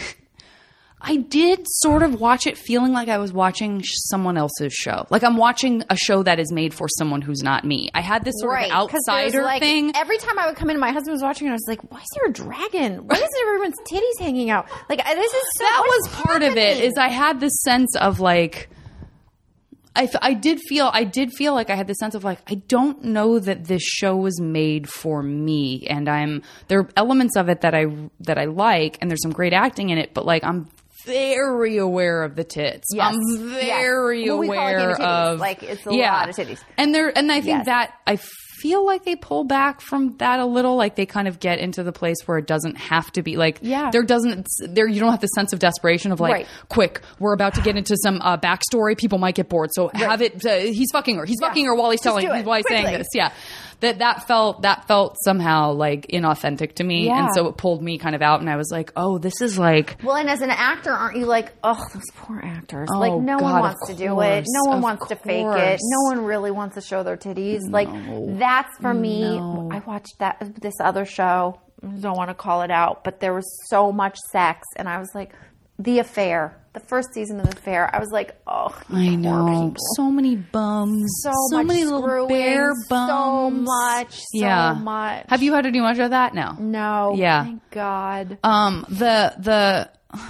I did sort of watch it feeling like I was watching someone else's show. Like I'm watching a show that is made for someone who's not me. I had this sort of 'cause there's, outsider like, thing. Every time I would come in, my husband was watching, and I was like, "Why is there a dragon? Why is everyone's titties hanging out? Like I- this is so." that what was is part of it happening? is I had this sense of like I, f- I did feel I did feel like I had this sense of like I don't know that this show was made for me and I'm there are elements of it that I that I like and there's some great acting in it but like I'm very aware of the tits. Yes. I'm Yes. very Well, we call it aware Game of Titties. of Like, it's a yeah. lot of titties. And there and I think Yes. that I feel like they pull back from that a little like they kind of get into the place where it doesn't have to be like Yeah. there doesn't there you don't have the sense of desperation of like Right. quick we're about to get into some uh, backstory people might get bored so have it uh, he's fucking her he's Yeah. fucking her while he's Just telling do it, while he's saying quickly. this yeah that that felt that felt somehow like inauthentic to me Yeah. and so it pulled me kind of out and I was like oh this is like Well, and as an actor, aren't you like, oh, those poor actors? Oh, like, no God, one of wants to do it. course, No one of wants to fake it. course. No one really wants to show their titties. Like, that's for me. No. I watched that this other show. I don't want to call it out, but there was so much sex, and I was like, The Affair, the first season of The Affair. I was like, oh, I poor know people. so many bums So, so much many little screwing, bare bums so much, so yeah much. have you had to do much of that? No No. Yeah. Thank God. Um, the the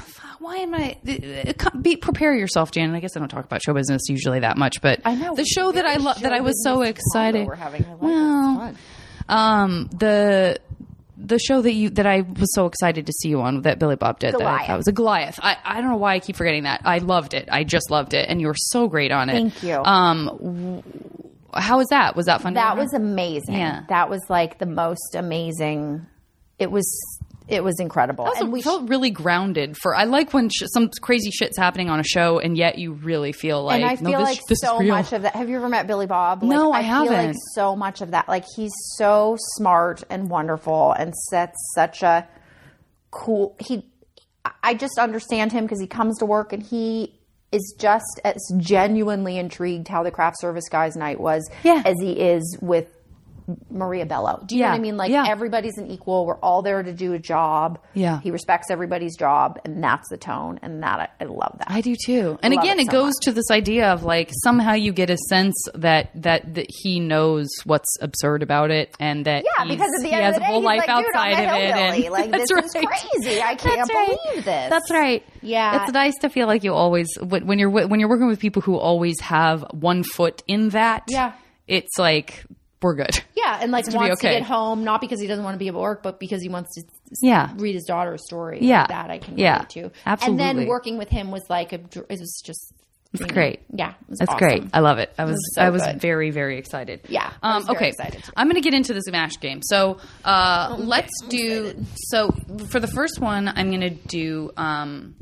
why am I? Uh, be prepare yourself, Janet. I guess I don't talk about show business usually that much, but I know the show that I love that I was so excited. We're having. I like well, it. It's um, the. The show that you that I was so excited to see you on that Billy Bob did, Goliath. that was a Goliath. I, I don't know why I keep forgetting that. I loved it. I just loved it, and you were so great on it. Thank you. Um, w- how was that? Was that fun? to That work was on? amazing. Yeah. That was like the most amazing. It was. It was incredible. Also, and we felt really grounded. For I like when sh- some crazy shit's happening on a show, and yet you really feel like and I no, feel this, like this so is real. much of that. Have you ever met Billy Bob? Like, No, I feel like haven't. so much of that. Like he's so smart and wonderful, and sets such a cool. He, I just understand him because he comes to work and he is just as genuinely intrigued how the craft service guys' night was Yeah. as he is with Maria Bello. Do you know Yeah. what I mean? Like Yeah. everybody's an equal. We're all there to do a job. Yeah. He respects everybody's job, and that's the tone. And that I, I love that. I do too. And love again, it it, so goes much. to this idea of like somehow you get a sense that that, that he knows what's absurd about it, and that Yeah, he's- because at the he end has of the a day, whole he's life like, dude, outside I'm a of it. hillbilly. And Like, that's this is right. crazy. I can't That's right. believe this. That's right. Yeah. it's nice to feel like you always when when you're wi- when you're working with people who always have one foot in that. Yeah. it's like we're good. Yeah, and like It's gonna be wants okay. to get home, not because he doesn't want to be at work, but because he wants to s- Yeah. read his daughter a story. Yeah. Like that I can Yeah. relate to. Absolutely. And then working with him was like, a, dr- it was just. It's great. Yeah. It was That's awesome. great. I love it. I was, was so I was good. very, very excited. Yeah, I was Um, very okay. excited too. I'm going to get into the Smash game. So uh, let's do. So for the first one, I'm going to do. Um,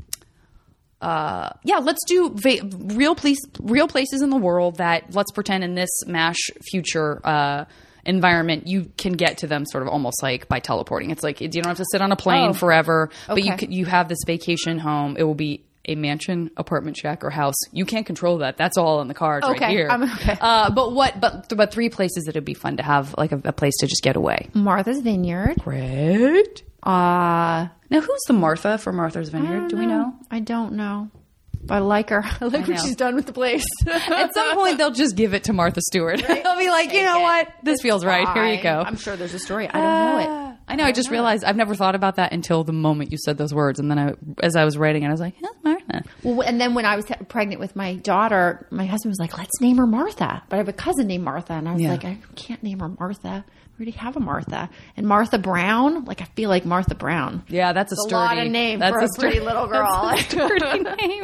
uh, yeah, let's do va- real place, real places in the world that let's pretend in this MASH future uh, environment you can get to them sort of almost like by teleporting. It's like you don't have to sit on a plane Oh. forever, but you Okay. c- you have this vacation home. It will be a mansion, apartment, shack, or house. You can't control that. That's all in the cards right Okay, here. I'm okay. Uh, but what? But but three places that would be fun to have, like a, a place to just get away. Martha's Vineyard. Great. Uh, Now, who's the Martha for Martha's Vineyard? Do we know? I don't know. But I like her. I like I what know. she's done with the place. At some point, they'll just give it to Martha Stewart. They'll be like, you know what? This feels right. Here you go. I'm sure there's a story. I don't know it. Ah, I know. I just realized I've never thought about that until the moment you said those words, and then I, as I was writing it, I was like, huh, Martha. Well, and then when I was pregnant with my daughter, my husband was like, let's name her Martha. But I have a cousin named Martha. And I was Yeah. like, I can't name her Martha. We already have a Martha. And Martha Brown, like I feel like Martha Brown. Yeah, that's a It's a sturdy lot of name that's for a stur- pretty little girl. That's a sturdy name.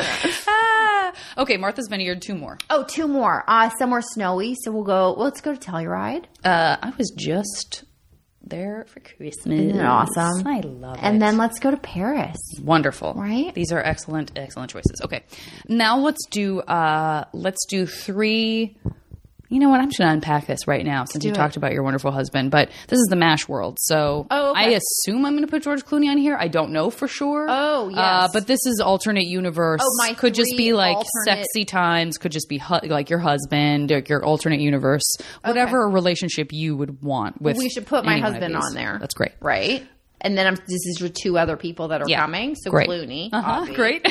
Ah. Okay, Martha's Vineyard. Two more. Oh, two more. Uh, somewhere snowy. So we'll go, well, let's go to Telluride. Uh, I was just there for Christmas. Isn't it awesome? I love it. And then let's go to Paris. Wonderful. Right? These are excellent, excellent choices. Okay. Now let's do uh let's do three. You know what? I'm just going to unpack this right now since you do it. talked about your wonderful husband. But this is the MASH world. So Oh, okay. I assume I'm going to put George Clooney on here. I don't know for sure. Oh, yes. Uh, but this is alternate universe. Oh, my could just three be like alternate- sexy times. Could just be hu- like your husband or your alternate universe. Whatever relationship you would want with. We should put my any one of husband these. on there. That's great. Right? And then I'm, this is with two other people that are Yeah. coming. So Great. Clooney. Uh-huh. Obvi. Great.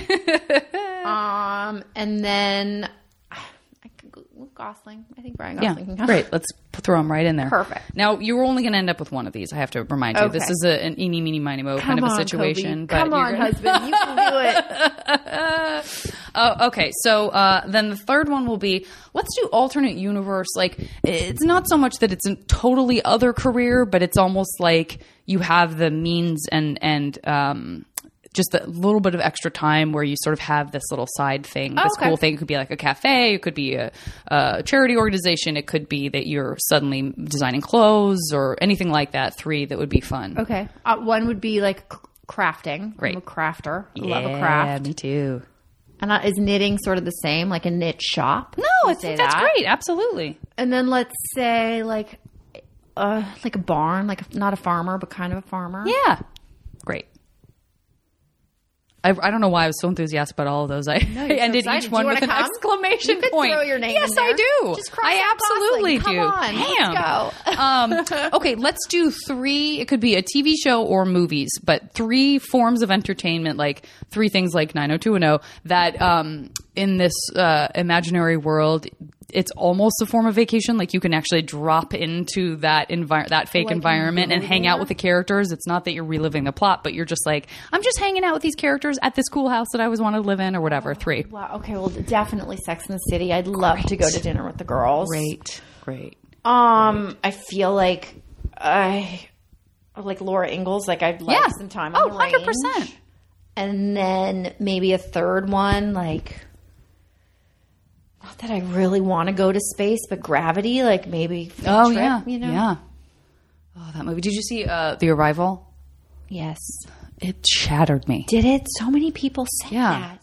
Um, and then I could go with Gosling. I think Brian Yeah, Gosling can come. great. Let's p- throw them right in there. Perfect. Now, you're only going to end up with one of these. I have to remind you. Okay. This is a, an eeny, meeny, miny, mo kind of a Come on, situation. Kobe. But Come you're on, gonna- husband. You can do it. Oh, okay. So uh, then the third one will be, let's do alternate universe. Like, it's not so much that it's a totally other career, but it's almost like you have the means and, and, um, just a little bit of extra time where you sort of have this little side thing, this okay. cool thing. It could be like a cafe. It could be a, a charity organization. It could be that you're suddenly designing clothes or anything like that. Three that would be fun. Okay. Uh, one would be like c- crafting. Great. I'm a crafter. I Yeah, love a craft. me too. And uh, is knitting sort of the same, like a knit shop? No, Would it's, say that's that. great. Absolutely. And then let's say like, uh, like a barn, like a, not a farmer, but kind of a farmer. Yeah. Great. I, I don't know why I was so enthusiastic about all of those. I, I you're so ended excited. each Do one you with an wanna come? exclamation You could point. throw your name yes, in there. I do. Just cross I out absolutely Gosling. do. Come on, Damn. let's go. um, okay, let's do three. It could be a T V show or movies, but three forms of entertainment, like three things like nine oh two one oh that um, in this uh, imaginary world it's almost a form of vacation. Like you can actually drop into that envi- that fake Like, environment and go hang out there? with the characters. It's not that you're reliving the plot, but you're just like, I'm just hanging out with these characters at this cool house that I always wanted to live in or whatever. Three. Wow. Okay. Well, definitely Sex and the City. I'd love to go to dinner with the girls. Great. Great. Um, I feel like I like Laura Ingalls. Like I'd like Yeah. some time Oh, on the range. one hundred percent. And then maybe a third one, like not that I really want to go to space, but Gravity, like maybe for a Oh, trip, yeah. you know? Yeah. Oh, that movie. Did you see uh, The Arrival? Yes. It shattered me. Did it? So many people said Yeah. that.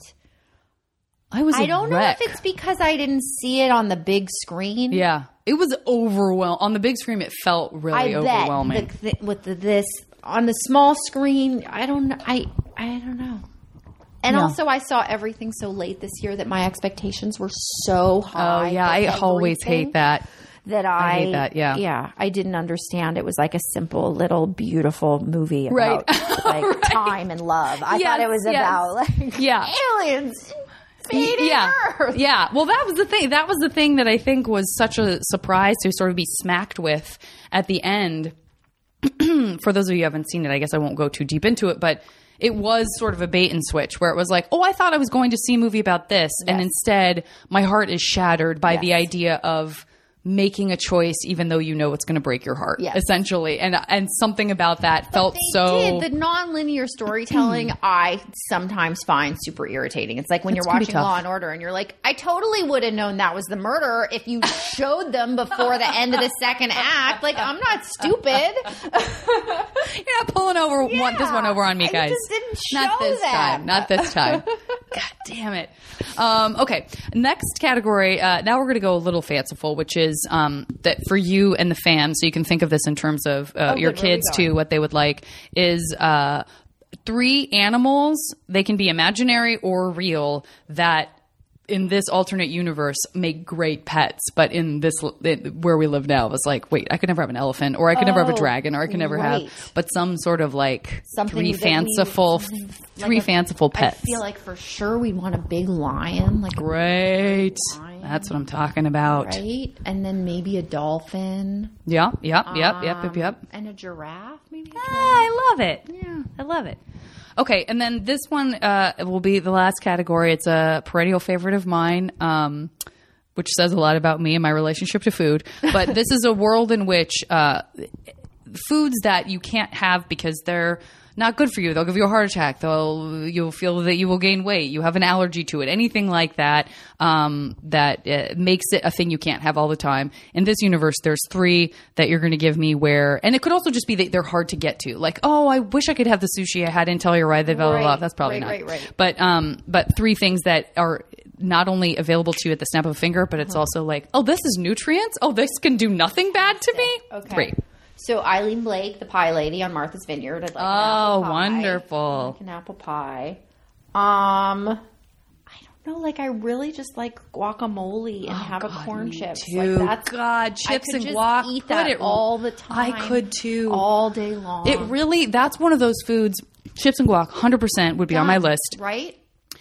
I was I a don't know wreck. if it's because I didn't see it on the big screen. Yeah. It was overwhelming. On the big screen, it felt really I overwhelming. bet the, th- with the, this on the small screen, I don't know. I I don't know. And Yeah. also, I saw everything so late this year that my expectations were so Oh, high. yeah. for I always everything hate that. That I, hate that, yeah. yeah, I didn't understand. It was like a simple, little, beautiful movie Right. about like time and love. I Yes, thought it was yes. about like Yeah. aliens invading yeah. Earth. Yeah. Well, that was the thing. That was the thing that I think was such a surprise to sort of be smacked with at the end. For those of you who haven't seen it, I guess I won't go too deep into it, but it was sort of a bait and switch where it was like, oh, I thought I was going to see a movie about this. And instead, my heart is shattered by the idea of making a choice even though you know it's going to break your heart, Yes. essentially. And and something about that felt They so... did. The nonlinear storytelling I sometimes find super irritating. It's like when It's you're gonna be watching tough. Law and Order and you're like, I totally would have known that was the murderer if you showed them before the end of the second act. Like, I'm not stupid. You're not pulling over one, this one over on me, I guys. just didn't Not show this that. time. Not this time. God damn it. Um, okay. Next category. Uh, now we're going to go a little fanciful, which is um, that for you and the fans, so you can think of this in terms of uh, Oh, your good. Where are we kids going? too, what they would like is uh, three animals. They can be imaginary or real that in this alternate universe make great pets, but in this in, where we live now, it was like, wait, I could never have an elephant, or I could never have a Oh, dragon, or I could never right. have, but some sort of like Something three that we- fanciful, something three like a- fanciful pets. I feel like for sure we'd want a big lion, like Great, that's what I'm talking about. right, and then maybe a dolphin. Yep, yep, yep, yep, yep, yep. And a giraffe, maybe. A giraffe. I love it. Yeah, I love it. Okay, and then this one uh, will be the last category. It's a perennial favorite of mine, um, which says a lot about me and my relationship to food. But this is a world in which uh, foods that you can't have because they're not good for you. They'll give you a heart attack. They'll you'll feel that you will gain weight. You have an allergy to it. Anything like that um, that uh, makes it a thing you can't have all the time. In this universe, there's three that you're going to give me where, and it could also just be that they're hard to get to. Like, oh, I wish I could have the sushi I had in Telluride. That blah blah blah. Right, That's probably right, not. right, right. But um, but three things that are not only available to you at the snap of a finger, but it's also like, oh, this is nutrients. Oh, this can do nothing bad to me. Okay. Three. So Eileen Blake, the pie lady on Martha's Vineyard. I'd like an Oh, apple pie. wonderful. I'd like an apple pie. Um, I don't know. Like I really just like guacamole and have a corn me chips. too. Like that's God, I chips could and just guac. Eat Put that it- all the time. I could too. all day long. It really, that's one of those foods, chips and guac, one hundred percent would be on my Done, list. right?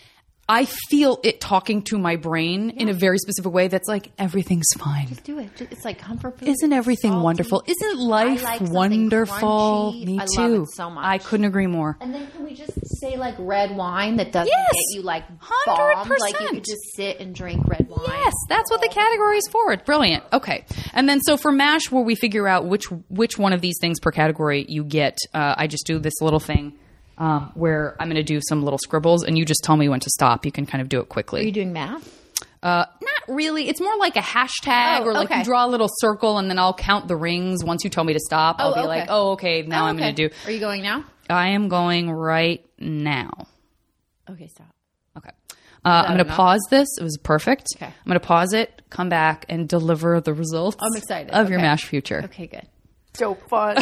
I feel it talking to my brain in a very specific way that's like, everything's fine. Just do it. It's like comfort food. Isn't everything Salty. wonderful? Isn't life I like something wonderful? crunchy. Me I too. love it so much. I couldn't agree more. And then can we just say like red wine that doesn't Yes. get you like one hundred bombed? Like you percent. could just sit and drink red wine. Yes, that's what the category is for. It's brilliant. Okay, and then so for MASH, where we figure out which which one of these things per category you get, uh, I just do this little thing um, where I'm going to do some little scribbles, and you just tell me when to stop. You can kind of do it Are you quickly. doing math? Uh, not really. It's more like a hashtag, Oh, or like okay. you draw a little circle, and then I'll count the rings. Once you tell me to stop, I'll Oh, be okay. like, oh, okay, now Oh, I'm going okay. to do. Are you going now? I am going right now. Okay, stop. Okay. Uh, I'm going to enough? pause this. It was perfect. Okay. I'm going to pause it, come back, and deliver the results I'm excited. of your Okay. MASH future. Okay, good. So fun.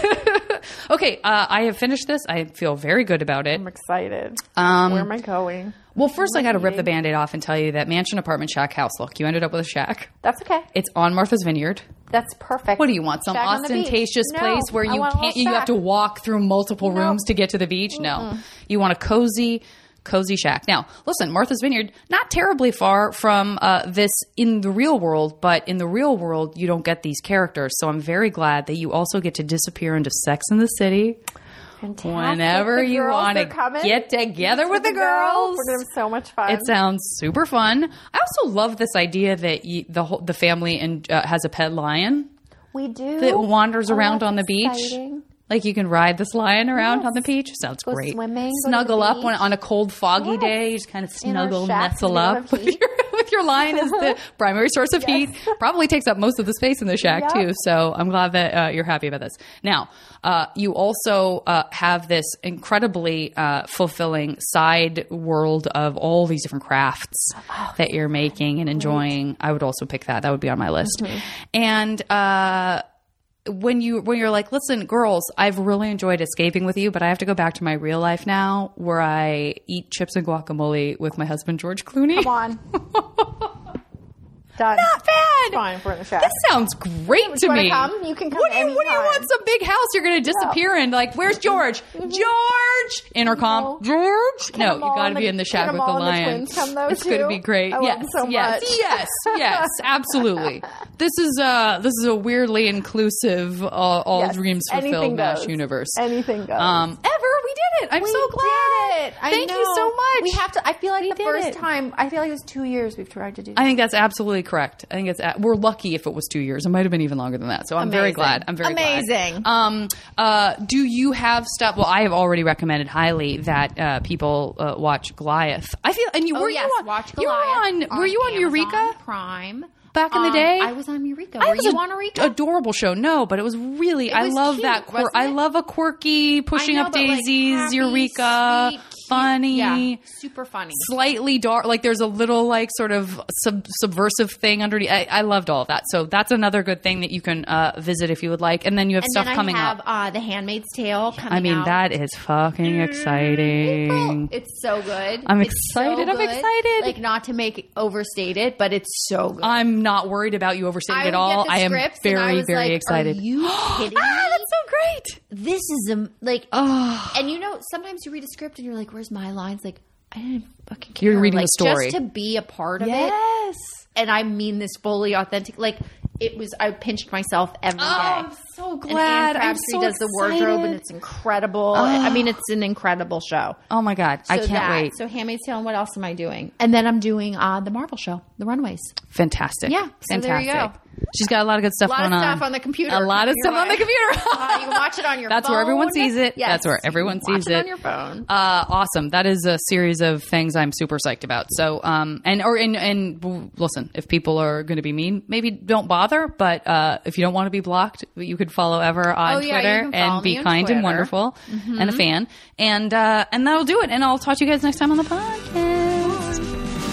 Okay, uh, I have finished this. I feel very good about it. I'm excited. Um, Where am I going? Well, first I got to rip the Band-Aid off and tell you that mansion, apartment, shack, house. Look, you ended up with a shack. That's okay. It's on Martha's Vineyard. That's perfect. What do you want? Some Shack on the beach. ostentatious No, place where I you want a can't, little you have shack. to walk through multiple No. rooms to get to the beach? No. You want a cozy, cozy shack. Now, listen, Martha's Vineyard, not terribly far from uh, this in the real world, but in the real world, you don't get these characters. So I'm very glad that you also get to disappear into Sex and the City. Fantastic. Whenever The you girls want are to coming. get together with the girls. We're going to have so much fun. It sounds super fun. I also love this idea that you, the whole, the family and uh, has a pet lion we do. that wanders Oh, around that's on the beach. exciting. Like you can ride this lion around Yes. on the beach. Sounds Go great. swimming, go to Snuggle the up when, beach. on a cold, foggy Yes. day. You just kind of In our snuggle, shack nestle in the middle up of with heat. your, with your lion as the primary source of heat. Probably takes up most of the space in the shack Yep. too. So I'm glad that uh, you're happy about this. Now, uh, you also uh, have this incredibly uh, fulfilling side world of all these different crafts that you're making and enjoying. I would also pick that. That would be on my list. And uh, when you when you're like, listen, girls, I've really enjoyed escaping with you, but I have to go back to my real life now, where I eat chips and guacamole with my husband George Clooney. Come on. Done. Not bad. Fine, we're in the shack. This sounds great you to wanna me. come? You can come What do you, what do you anytime. want? Some big house you're going to disappear in? Like, where's George? George! Intercom. No. George? No, them you all got to in be the- in the can shack them with the all in the lion. twins come, though, It's going to too? be great. I love yes, them so yes, much. yes, yes, absolutely. This is uh this is a weirdly inclusive, uh, all Yes, dreams fulfilled anything MASH goes. universe. Anything goes. Um, ever we did it. I'm we so glad. did it. I Thank know. you so much. We have to. I feel like the did first it. time. I feel like it was two years we've tried to do. I think that's absolutely correct. I think it's a- we're lucky if it was two years. It might have been even longer than that. So I'm very Amazing. glad. I'm very Amazing. glad. Um, uh, do you have stuff? Well, I have already recommended highly that uh, people uh, watch Goliath. I feel, and you Oh were yes, you on, watch you were Goliath. on, were you on Amazon Eureka Prime back in the Um, day? I was on Eureka. I Were was you a on Eureka? adorable show. No, but it was really. I was love cute, that. Quir- wasn't I it? love a quirky, pushing I know, up but, like, daisies, happy, Eureka, sweet, cute. funny. Yeah, super funny. Slightly dark, like there's a little like sort of sub- subversive thing underneath. I, I loved all of that, so that's another good thing that you can uh, visit if you would like. And then you have And stuff then I coming have up. uh, The Handmaid's Tale coming I mean, out. that is fucking exciting. April. It's so good. I'm It's so excited. I'm good. excited. Like, not to make it overstated, but it's so good. I'm not worried about you overstating I it would all. get the I am scripts and I very, was very like, excited. Are you kidding me? Ah, that's so great. This is a like, Oh. and you know, sometimes you read a script and you're like, "Where's my lines?" Like, I didn't fucking care. You're reading like, the story. just to be a part of it. Yes. And I mean this fully authentic. Like, it was. I pinched myself every day. Oh, I'm so And glad. Anne I'm Crabtree so does the wardrobe, excited. and it's incredible. I mean, it's an incredible show. Oh my god, I So can't that, wait. So Handmaid's Tale, and what else am I doing? And then I'm doing uh, the Marvel show, The Runaways. Fantastic. Yeah, so fantastic. there you go. She's got a lot of good stuff A lot going of on. stuff on the computer. A lot of You're stuff on the right. computer. Uh, you can watch it on your That's phone. where everyone sees it. Yes. That's where You everyone can watch sees it it on your phone. Uh, awesome. That is a series of things I'm super psyched about. So, um, and or and, and w- listen, if people are going to be mean, maybe don't bother. But uh, if you don't want to be blocked, you could follow Ever on Oh, yeah, you Twitter can follow and be me on kind and Twitter. Mm-hmm. wonderful and a fan. And uh, and that'll do it. And I'll talk to you guys next time on the podcast.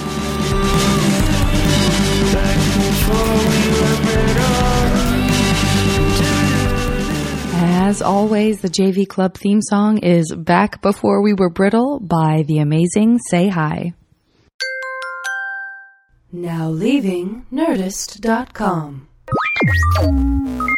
As always, the J V Club theme song is Back Before We Were Brittle by the amazing Say Hi. Now leaving Nerdist dot com.